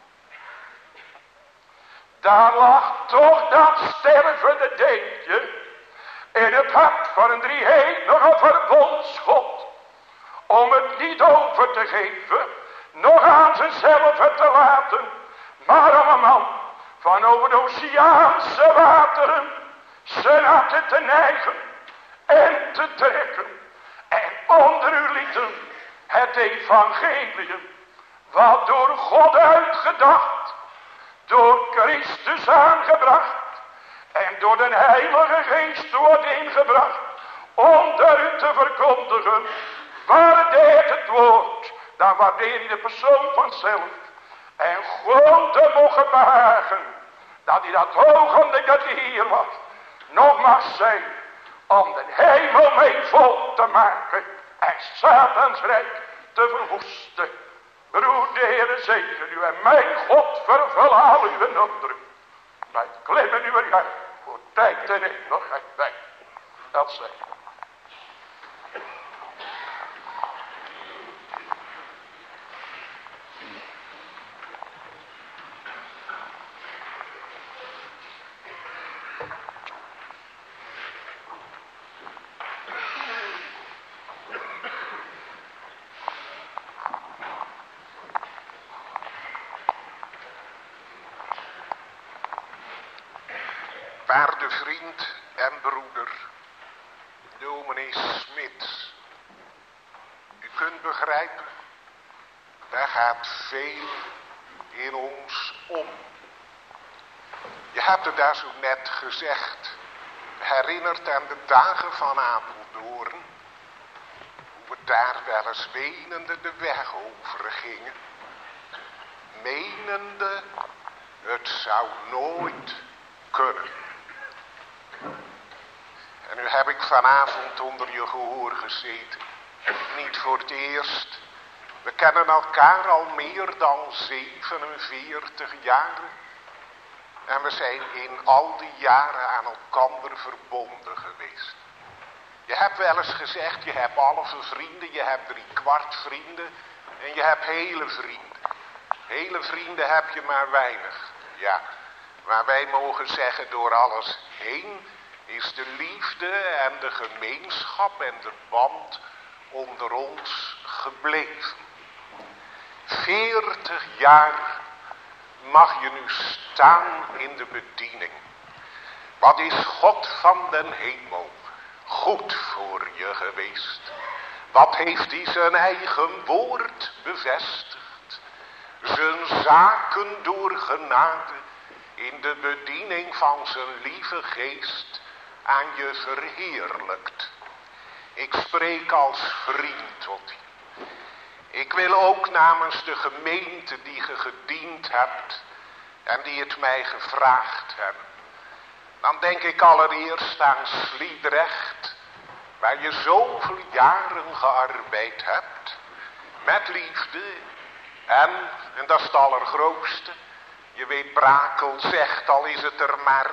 Daar lag toch dat stervende deeltje in het hart van een drieënige verbondsgod. Om het niet over te geven, nog aan zichzelf te laten. Maar om een man van over de oceaanse wateren zijn harten te neigen en te trekken. En onder u lieten het evangelium, wat door God uitgedacht, door Christus aangebracht en door de Heilige Geest wordt ingebracht, onder u te verkondigen. Waardeert het woord, dan waardeer je de persoon vanzelf. En gewoon te mogen behagen, dat hij dat ogenblik dat hij hier was, nog mag zijn, om de hemel mee vol te maken en Satans rijk te verwoesten. Broer, de Heere zegen u en mijn God vervul al uw opdracht. Bij het klimmen uw hart voor tijd en eeuwigheid bij. Dat zegt. Waarde vriend en broeder, dominee Smits. U kunt begrijpen, daar gaat veel in ons om. Je hebt het daar zo net gezegd, herinnerd aan de dagen van Apeldoorn. daar wel eens wenende de weg over gingen, menende het zou nooit kunnen. En nu heb ik vanavond onder je gehoor gezeten, niet voor het eerst. We kennen elkaar al meer dan 47 jaren. En we zijn in al die jaren aan elkander verbonden geweest. Je hebt wel eens gezegd, je hebt halve vrienden, je hebt 3/4 vrienden en je hebt hele vrienden. Hele vrienden heb je maar weinig. Ja, maar wij mogen zeggen door alles heen is de liefde en de gemeenschap en de band onder ons gebleven. 40 jaar mag je nu staan in de bediening. Wat is God van den hemel goed voor je geweest? Wat heeft hij zijn eigen woord bevestigd? Zijn zaken door genade in de bediening van zijn lieve geest aan je verheerlijkt. Ik spreek als vriend tot je. Ik wil ook namens de gemeente die je gediend hebt en die het mij gevraagd hebben. Dan denk ik allereerst aan Sliedrecht, waar je zoveel jaren gearbeid hebt, met liefde en dat is het allergrootste, je weet Brakel zegt al is het er maar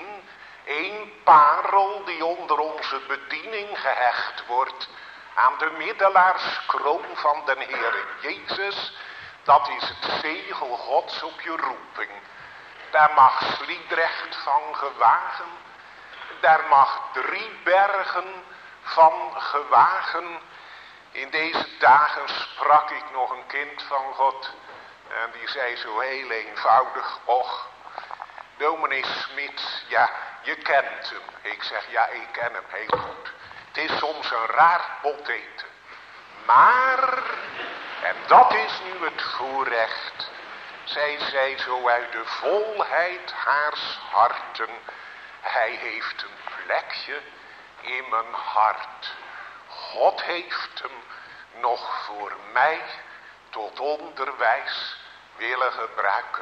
één parel die onder onze bediening gehecht wordt aan de middelaarskroon van de Heere Jezus, dat is het zegel Gods op je roeping. Daar mag Sliedrecht van gewagen, daar mag Driebergen van gewagen. In deze dagen sprak ik nog een kind van God en die zei zo heel eenvoudig, och, dominee Smits, ja, je kent hem. Ik zeg, ja, ik ken hem heel goed. Het is soms een raar pot eten. Maar, en dat is nu het voorrecht, zij zei zo uit de volheid haars harten, hij heeft een plekje in mijn hart. God heeft hem nog voor mij tot onderwijs willen gebruiken.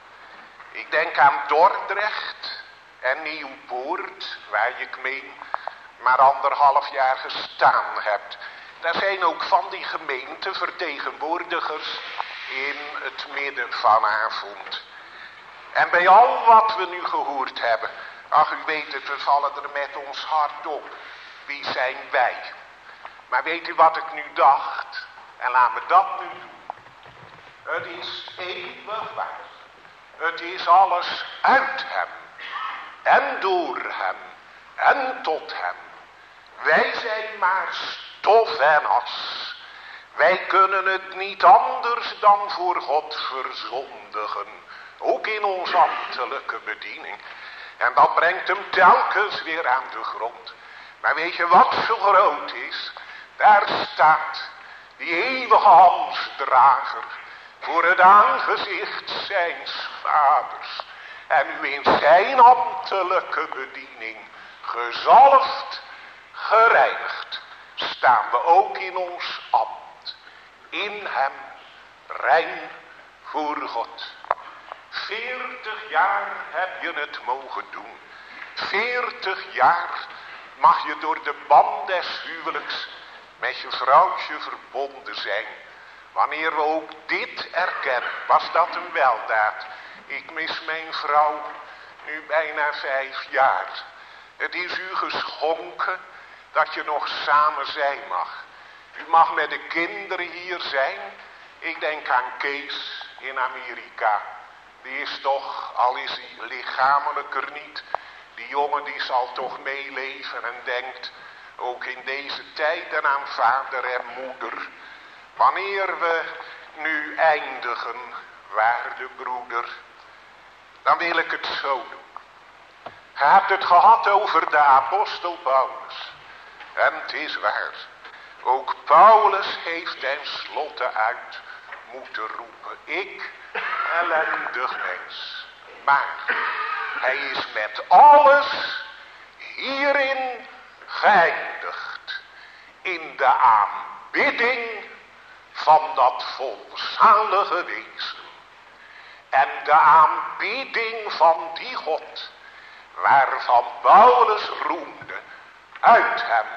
Ik denk aan Dordrecht en Nieuwpoort, waar je meen maar 1,5 jaar gestaan hebt. Daar zijn ook van die gemeentevertegenwoordigers in het midden vanavond. En bij al wat we nu gehoord hebben, ach u weet het, we vallen er met ons hart op. Wie zijn wij? Maar weet u wat ik nu dacht? En laat me dat nu doen. Het is eeuwig waar. Het is alles uit hem. En door hem. En tot hem. Wij zijn maar stof en as. Wij kunnen het niet anders dan voor God verzondigen. Ook in onze ambtelijke bediening. En dat brengt hem telkens weer aan de grond. Maar weet je wat zo groot is? Daar staat die eeuwige hamsdrager voor het aangezicht zijns vaders. En u in zijn ambtelijke bediening gezalfd, gereinigd, staan we ook in ons ambt. In hem rein voor God. 40 jaar heb je het mogen doen. 40 jaar mag je door de band des huwelijks met je vrouwtje verbonden zijn. Wanneer we ook dit erkennen, was dat een weldaad. Ik mis mijn vrouw nu bijna 5 jaar. Het is u geschonken dat je nog samen zijn mag. U mag met de kinderen hier zijn. Ik denk aan Kees in Amerika. Die is toch, al is hij lichamelijker niet, die jongen die zal toch meeleven en denkt ook in deze tijden aan vader en moeder. Wanneer we nu eindigen, waarde broeder, dan wil ik het zo doen. Je hebt het gehad over de apostel Paulus. En het is waar. Ook Paulus heeft tenslotte uit moeten roepen. Ik, ellendig mens. Maar hij is met alles hierin geëindigd. In de aanbidding van dat volzalige wezen. En de aanbidding van die God, waarvan Paulus roemde, uit hem,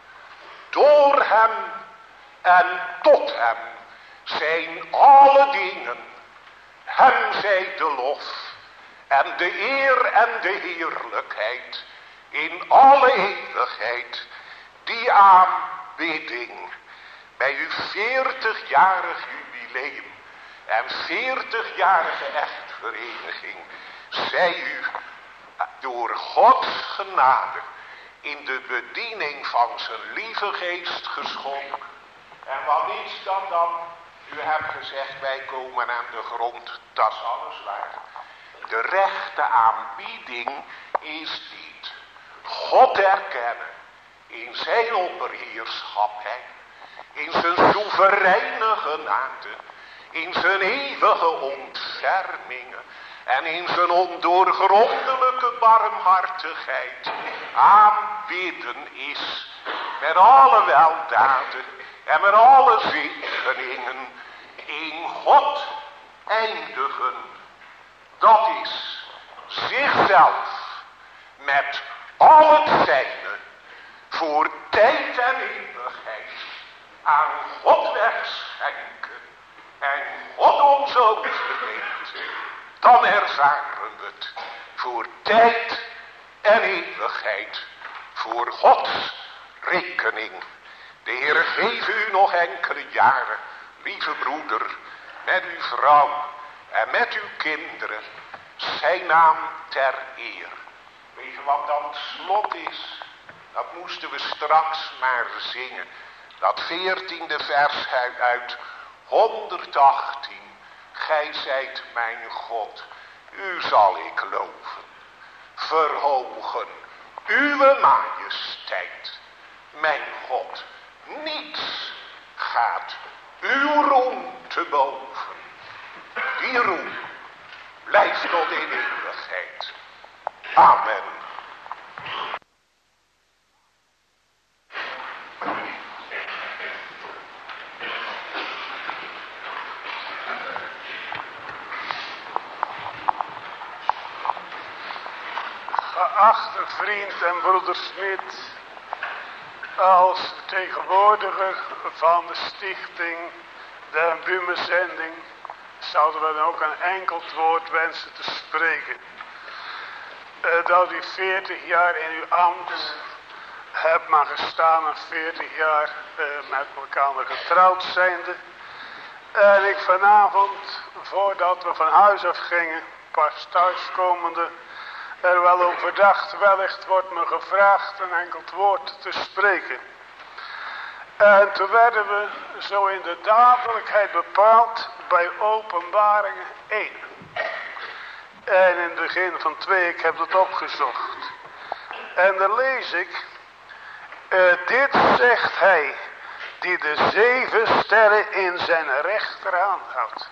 door hem en tot hem zijn alle dingen. Hem zij de lof en de eer en de heerlijkheid in alle eeuwigheid. Die aanbidding bij uw 40-jarig jubileum en 40-jarige echtvereniging zij u door Gods genade in de bediening van zijn lieve geest geschonken. En wat is dan? U hebt gezegd, wij komen aan de grond, dat is alles waar. De rechte aanbieding is dit: God erkennen in zijn opperheerschappij, in zijn soevereine genade, in zijn eeuwige ontfermingen en in zijn ondoorgrondelijke barmhartigheid. Aanbidden is met alle weldaden en met alle zegeningen in God eindigen. Dat is zichzelf met al het zijne voor tijd en eeuwigheid aan God wegschenken en God ons ook geeft. Dan ervaren we het voor tijd en eeuwigheid voor Gods rekening. De Heer geeft u nog enkele jaren, lieve broeder, met uw vrouw en met uw kinderen, zijn naam ter eer. Weet je wat dan het slot is? Dat moesten we straks maar zingen. Dat 14e vers uit 118. Gij zijt mijn God, u zal ik loven, verhogen, uwe majesteit. Mijn God, niets gaat uw roem te boven. Die roem blijft tot in eeuwigheid. Amen. Geachte vriend en broeder Smit, als vertegenwoordiger van de stichting de Bumenzending zouden we dan ook een enkeld woord wensen te spreken. Dat u 40 jaar in uw ambt hebt mogen staan en 40 jaar met elkaar getrouwd zijnde. En ik vanavond, voordat we van huis af gingen, pas thuiskomende, er wel over dacht, wellicht wordt me gevraagd een enkeld woord te spreken. En toen werden we zo in de dadelijkheid bepaald bij Openbaringen 1. En in het begin van 2, ik heb het opgezocht. En dan lees ik, dit zegt hij die de 7 sterren in zijn rechterhand houdt.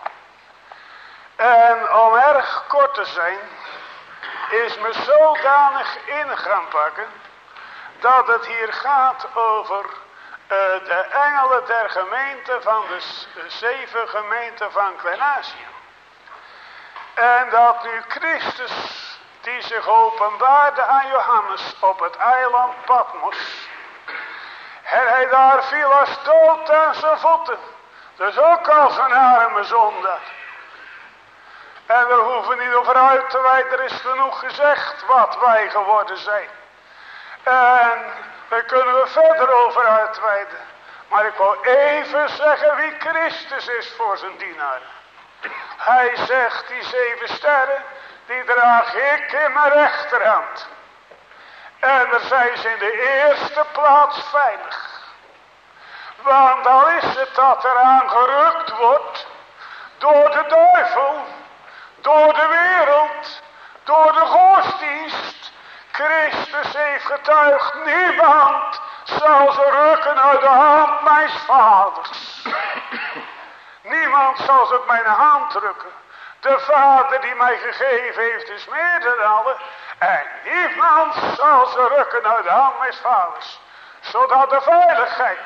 En om erg kort te zijn, is me zodanig in gaan pakken, dat het hier gaat over de engelen der gemeente van de 7 gemeenten van Klein-Azië. En dat nu Christus, die zich openbaarde aan Johannes op het eiland Patmos, en hij daar viel als dood aan zijn voeten, dus ook als een arme zondaar. En daar hoeven we niet over uit te wijden, er is genoeg gezegd wat wij geworden zijn. En daar kunnen we verder over uitweiden. Maar ik wil even zeggen wie Christus is voor zijn dienaar. Hij zegt, die 7 sterren, die draag ik in mijn rechterhand. En daar zijn ze in de eerste plaats veilig. Want al is het dat er aangerukt wordt door de duivel, door de wereld, door de godsdienst. Christus heeft getuigd, niemand zal ze rukken uit de hand mijns vaders. Niemand zal ze op mijn hand drukken. De Vader die mij gegeven heeft is meer dan alle. En niemand zal ze rukken uit de hand mijns vaders. Zodat de veiligheid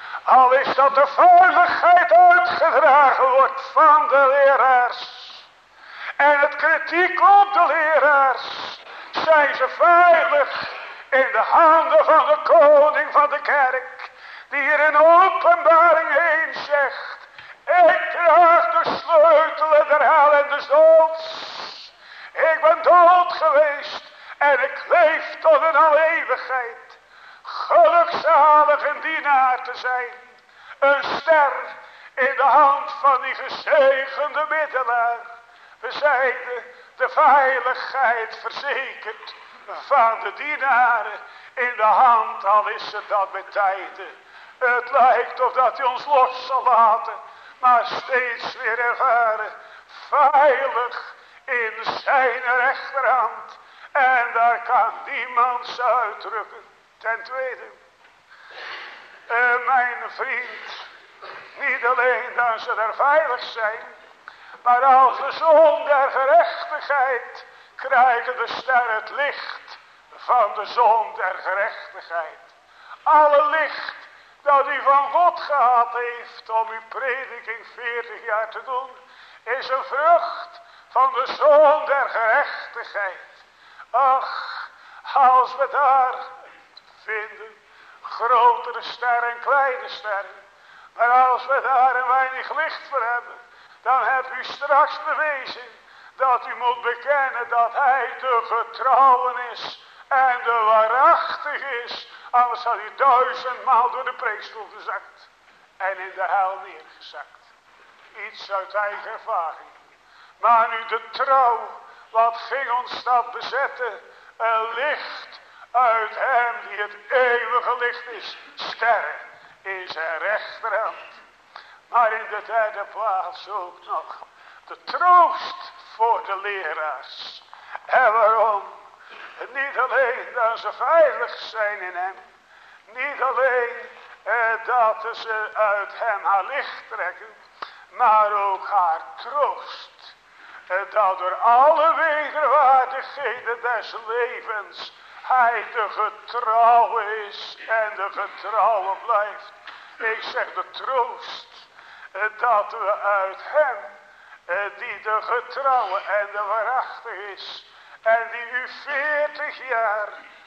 Al is dat de veiligheid uitgedragen wordt van de leraars. En het kritiek op de leraars. Zijn ze veilig in de handen van de koning van de kerk. Die hier in Openbaring 1 zegt. Ik draag de sleutelen der hel en des doods. Ik ben dood geweest. En ik leef tot in alle eeuwigheid. Gelukzalig een dienaar te zijn. Een ster in de hand van die gezegende middelaar. We zeiden de veiligheid verzekerd van de dienaren in de hand, al is het dat met tijden. Het lijkt of dat hij ons los zal laten, maar steeds weer ervaren. Veilig in zijn rechterhand. En daar kan niemand ze uitdrukken. Ten tweede, mijn vriend, niet alleen dat ze daar veilig zijn, maar als de zon der gerechtigheid krijgen de ster het licht van de zon der gerechtigheid. Alle licht dat u van God gehad heeft om uw prediking 40 jaar te doen, is een vrucht van de zon der gerechtigheid. Ach, als we daar vinden, grotere sterren en kleine sterren, maar als we daar een weinig licht voor hebben, dan hebt u straks bewezen dat u moet bekennen dat hij de getrouwen is en de waarachtig is. Anders had u 1000-maal door de preekstoel gezakt en in de hel neergezakt. Iets uit eigen ervaring. Maar nu de trouw, wat ging ons dat bezetten? Een licht uit hem die het eeuwige licht is. Sterren in zijn rechterhand. Maar in de derde plaats ook nog de troost voor de leraars. En waarom? Niet alleen dat ze veilig zijn in hem. Niet alleen dat ze uit hem haar licht trekken. Maar ook haar troost. Dat door alle wederwaardigheden des levens hij de getrouwe is en de getrouwe blijft. Ik zeg de troost. Dat we uit hem, die de getrouwe en de waarachtig is, en die u 40 jaar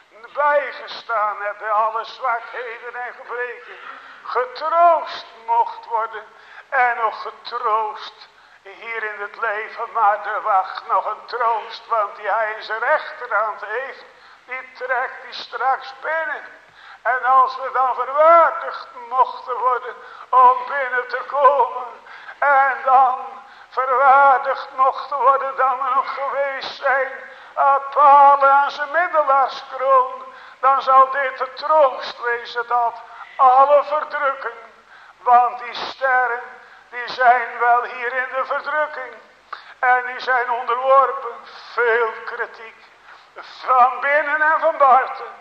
bijgestaan hebt bij alle zwakheden en gebreken, getroost mocht worden en nog getroost hier in het leven. Maar er wacht nog een troost, want die hij in zijn rechterhand heeft, die trekt die straks binnen. En als we dan verwaardigd mochten worden om binnen te komen. En dan verwaardigd mochten worden dan we nog geweest zijn. Palen aan zijn middelaarskroon. Dan zal dit de troost wezen dat alle verdrukken. Want die sterren die zijn wel hier in de verdrukking. En die zijn onderworpen. Veel kritiek. Van binnen en van buiten.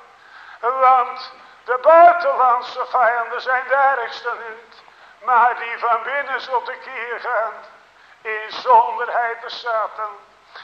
Want de buitenlandse vijanden zijn de ergste niet. Maar die van binnen zullen tekeer gaan. Inzonderheid de Satan.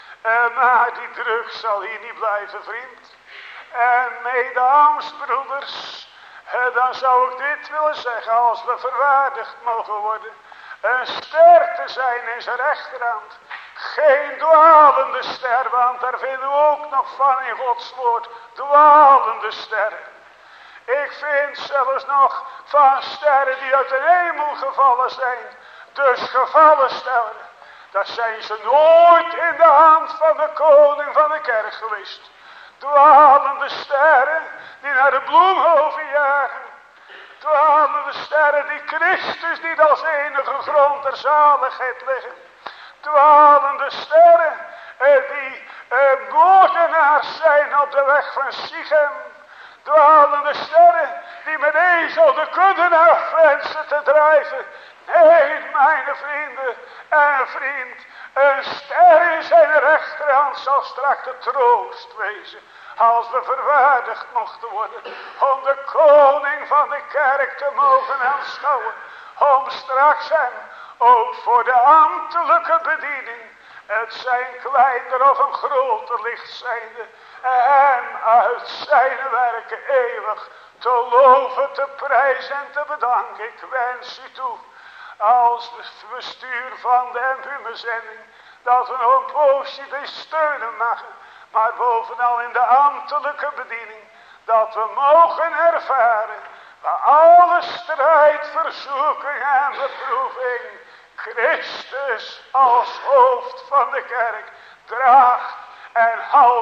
Maar die druk zal hier niet blijven, vriend. En medeamsbroeders. Dan zou ik dit willen zeggen. Als we verwaardigd mogen worden. Een ster te zijn in zijn rechterhand. Geen dwalende ster. Want daar vinden we ook nog van in Gods woord. Dwalende sterren. Ik vind zelfs nog van sterren die uit de hemel gevallen zijn. Dus gevallen sterren. Dat zijn ze nooit in de hand van de koning van de kerk geweest. Dwalende sterren die naar de bloemhoven jagen. Dwalende sterren die Christus niet als enige grond der zaligheid liggen. Dwalende sterren die moordenaars zijn op de weg van Sichem. Dwalende sterren die met ezel de kudde naar wensen te drijven. Nee, mijn vrienden en vriend, een ster in zijn rechterhand zal straks de troost wezen. Als we verwaardigd mochten worden om de koning van de kerk te mogen aanschouwen. Om straks hem ook voor de ambtelijke bediening, het zijn kleiner of een groter licht zijnde, en uit zijn werken eeuwig te loven, te prijzen en te bedanken. Ik wens u toe, als bestuur van de MU-zending, dat we nog een poosje de steunen mogen, maar bovenal in de ambtelijke bediening, dat we mogen ervaren, waar alle strijd, verzoeking en beproeving, Christus als hoofd van de kerk draagt en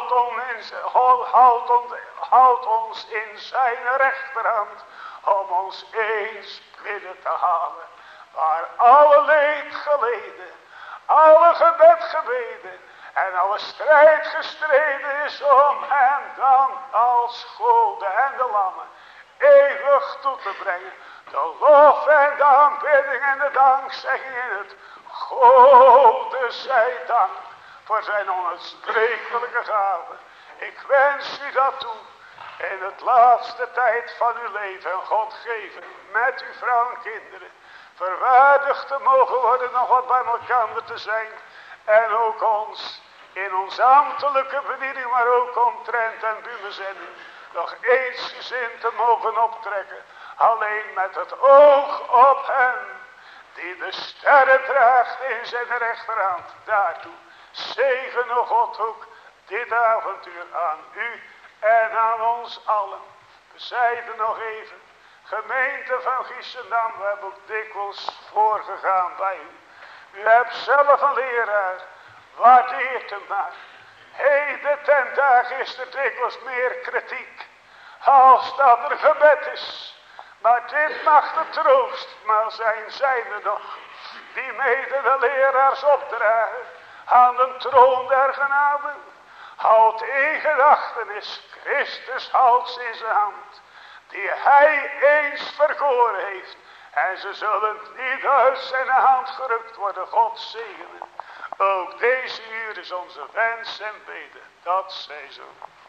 houdt ons in zijn rechterhand, om ons eens binnen te halen, waar alle leed geleden, alle gebed gebeden en alle strijd gestreden is om hem dan als gode en de lammen eeuwig toe te brengen. De lof en de aanbidding en de dankzegging in het Gode zij dank voor zijn onuitsprekelijke gave. Ik wens u dat toe in het laatste tijd van uw leven, en God geven met uw vrouw en kinderen verwaardigd te mogen worden nog wat bij elkaar te zijn, en ook ons in onze ambtelijke bediening, maar ook omtrent en buurmenzending nog eensgezind te mogen optrekken, alleen met het oog op hem die de sterren draagt in zijn rechterhand. Daartoe zegene God ook dit avontuur aan u en aan ons allen. We zeiden nog even, gemeente van Giessendam, we hebben ook dikwijls voorgegaan bij u. U hebt zelf een leraar, waardeert hem maar. Heden ten dagen is er dikwijls meer kritiek als dat er gebed is. Maar dit mag de troostmaal zijn er nog, die mede de leraars opdragen aan de troon der genade. Houd in gedachtenis, Christus houdt ze in zijn hand, die hij eens verkoren heeft. En ze zullen niet uit zijn hand gerukt worden. God zegenen. Ook deze uur is onze wens en bede. Dat zij zo.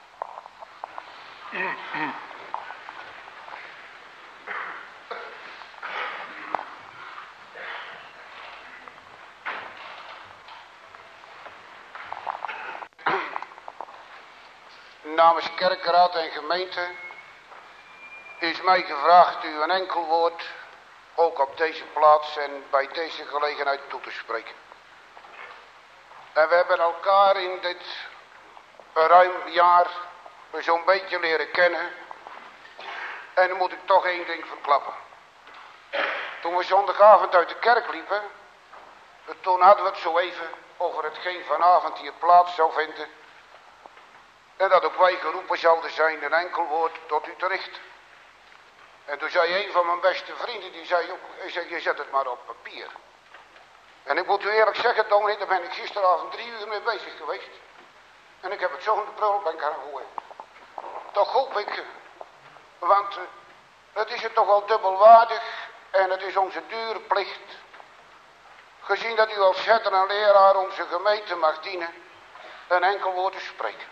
Namens kerkraad en gemeente is mij gevraagd u een enkel woord ook op deze plaats en bij deze gelegenheid toe te spreken. En we hebben elkaar in dit ruim jaar zo'n beetje leren kennen. En dan moet ik toch één ding verklappen. Toen we zondagavond uit de kerk liepen, toen hadden we het zo even over hetgeen vanavond hier plaats zou vinden. En dat ook wij geroepen zouden zijn een enkel woord tot u te richten. En toen zei een van mijn beste vrienden, die zei ook, je zet het maar op papier. En ik moet u eerlijk zeggen, dominee, daar ben ik gisteravond 3 uur mee bezig geweest. En ik heb het zo in de prullenbank gaan gooien. Toch hoop ik, want het is het toch wel dubbelwaardig en het is onze dure plicht, gezien dat u als herder en leraar onze gemeente mag dienen, een enkel woord te spreken.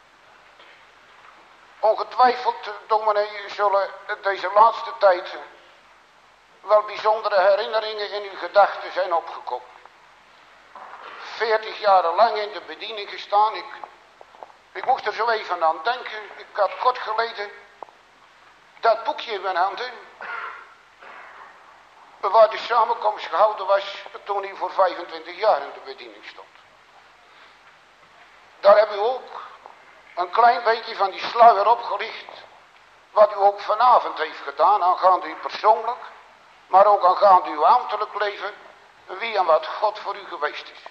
Ongetwijfeld, dominee, zullen deze laatste tijd wel bijzondere herinneringen in uw gedachten zijn opgekomen. 40 jaar lang in de bediening gestaan. Ik moest er zo even aan denken. Ik had kort geleden dat boekje in mijn handen, waar de samenkomst gehouden was toen hij voor 25 jaar in de bediening stond. Daar hebben u ook een klein beetje van die sluier opgelicht, wat u ook vanavond heeft gedaan, aangaande u persoonlijk, maar ook aangaande uw ambtelijk leven, wie en wat God voor u geweest is.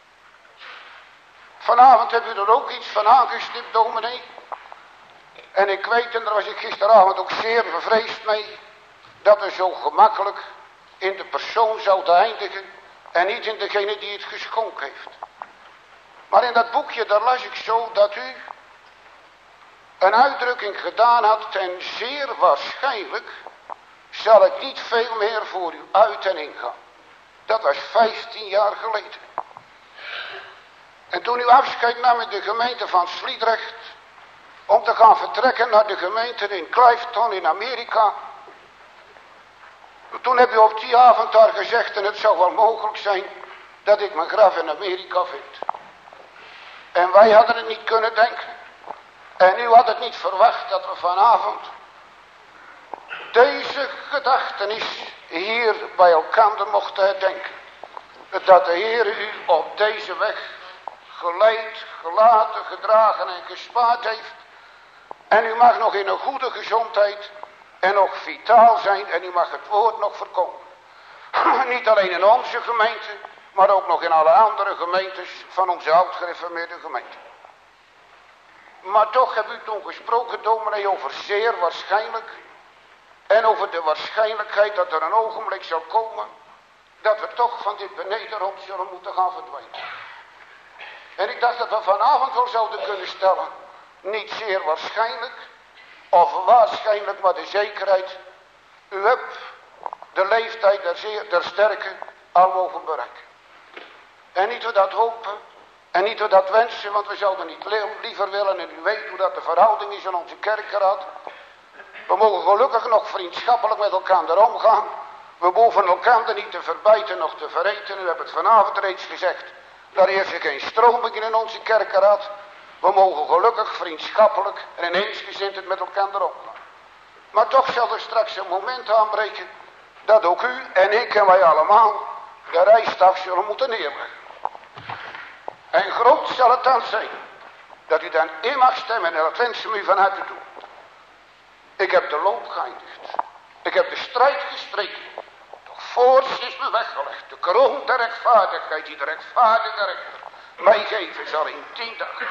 Vanavond hebt u er ook iets van aangestipt, dominee. En ik weet, en daar was ik gisteravond ook zeer bevreesd mee, dat er zo gemakkelijk in de persoon zou eindigen en niet in degene die het geschonken heeft. Maar in dat boekje, daar las ik zo dat u een uitdrukking gedaan had en zeer waarschijnlijk zal ik niet veel meer voor u uit en ingaan. Dat was 15 jaar geleden. En toen u afscheid nam in de gemeente van Sliedrecht om te gaan vertrekken naar de gemeente in Clifton in Amerika, toen heb u op die avond daar gezegd, en het zou wel mogelijk zijn dat ik mijn graf in Amerika vind. En wij hadden het niet kunnen denken. En u had het niet verwacht dat we vanavond deze gedachtenis hier bij elkaar mocht herdenken. Dat de Heer u op deze weg geleid, gelaten, gedragen en gespaard heeft. En u mag nog in een goede gezondheid en nog vitaal zijn en u mag het woord nog voorkomen. Niet alleen in onze gemeente, maar ook nog in alle andere gemeentes van onze oud-gereformeerde gemeente. Maar toch hebt u toen gesproken, dominee, over zeer waarschijnlijk. En over de waarschijnlijkheid dat er een ogenblik zal komen dat we toch van dit benedenrond zullen moeten gaan verdwijnen. En ik dacht dat we vanavond wel zouden kunnen stellen, niet zeer waarschijnlijk of waarschijnlijk, maar de zekerheid. U hebt de leeftijd der sterken al mogen bereiken. En niet we dat hopen en niet we dat wensen, want we zouden niet liever willen, en u weet hoe dat de verhouding is in onze kerkenraad. We mogen gelukkig nog vriendschappelijk met elkaar omgaan. We hoeven elkaar niet te verbijten, nog te vereten. U hebt het vanavond reeds gezegd. Daar is er geen stroming in onze kerkenraad. We mogen gelukkig vriendschappelijk en in eensgezind met elkaar omgaan. Maar toch zal er straks een moment aanbreken dat ook u en ik en wij allemaal de rijstaf zullen moeten neerleggen. En groot zal het dan zijn dat u dan in mag stemmen, en dat wensen we u van harte toe. Ik heb de loop geëindigd. Ik heb de strijd gestreden. Toch voorts is me weggelegd. De kroon der rechtvaardigheid die de rechtvaardige rechter mij geven zal in 10 dagen.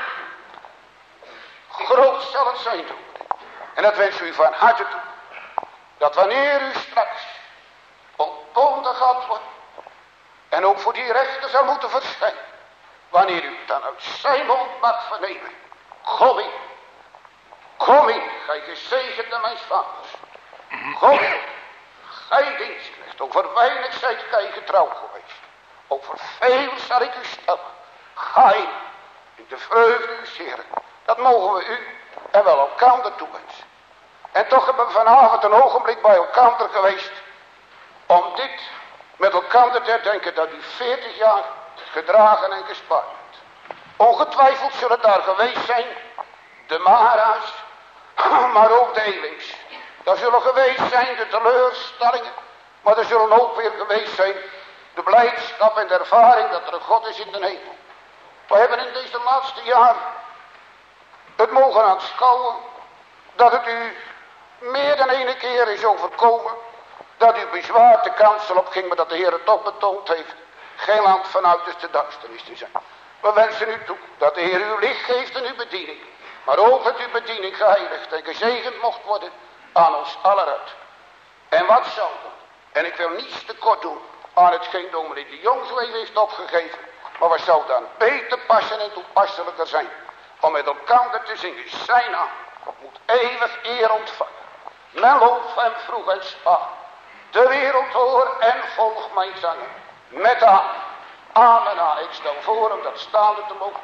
Groot zal het zijn, dominee. En dat wens u van harte toe. Dat wanneer u straks ontbonden gaat worden. En ook voor die rechter zal moeten verschijnen. Wanneer u dan uit zijn mond mag vernemen. Kom in. Kom in, gij gezegende mijn vaders. Kom in, gij dienstknecht. Over weinig zijt gij getrouw geweest. Over veel zal ik u stellen. Ga in de vreugde uws Heeren. Dat mogen we u en wel elkander toewensen. En toch hebben we vanavond een ogenblik bij elkander geweest. Om dit met elkander te herdenken dat u 40 jaar gedragen en gespaard hebt. Ongetwijfeld zullen daar geweest zijn de Mahara's, maar ook de Elings. Daar zullen geweest zijn de teleurstellingen, maar er zullen ook weer geweest zijn de blijdschap en de ervaring dat er een God is in de hemel. We hebben in deze laatste jaren het mogen aanschouwen dat het u meer dan ene keer is overkomen dat u bezwaard de kansel opging, maar dat de Heer het toch betoond heeft geen land vanuit de duisternis te zijn. We wensen u toe dat de Heer uw licht geeft in uw bediening, maar ook dat uw bediening geheiligd en gezegend mocht worden aan ons alleruit. En wat zou dan? En ik wil niets te kort doen aan hetgeen dominee de Jong zo even heeft opgegeven, maar wat zou dan beter passen en toepasselijker zijn om met elkaar te zingen. Zijn naam moet eeuwig eer ontvangen. Men loof hem vroeg en spaar. De wereld hoor en volg mijn zangen. Met aan. Amen. Ik stel voor om dat staande te mogen.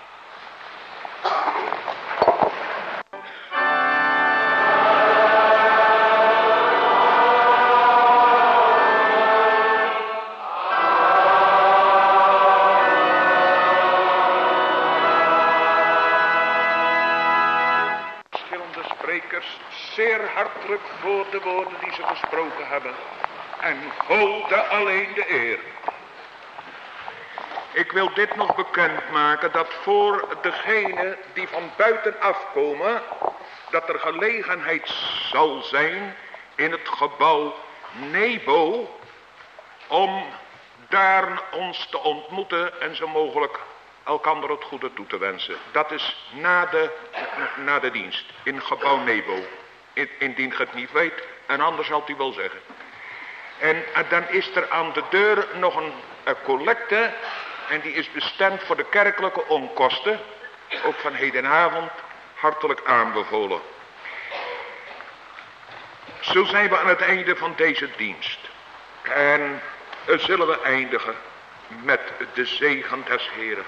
Zeer hartelijk voor de woorden die ze gesproken hebben. En Gode alleen de eer. Ik wil dit nog bekendmaken, dat voor degenen die van buiten afkomen, dat er gelegenheid zal zijn in het gebouw Nebo om daar ons te ontmoeten en zo mogelijk elkander het goede toe te wensen. Dat is na de dienst in gebouw Nebo. Indien je het niet weet, en anders zal u wel zeggen. En dan is er aan de deur nog een collecte, en die is bestemd voor de kerkelijke onkosten, ook van hedenavond, hartelijk aanbevolen. Zo zijn we aan het einde van deze dienst. En zullen we eindigen met de zegen des Heren.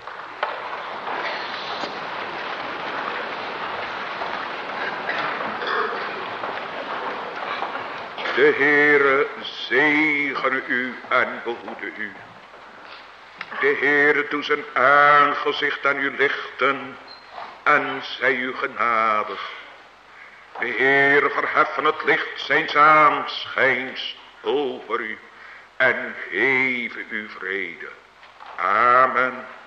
De Heere zegene u en behoede u. De Heere doet zijn aangezicht aan u lichten en zij u genadig. De Heer verheffen het licht zijns aanschijns over u en geven u vrede. Amen.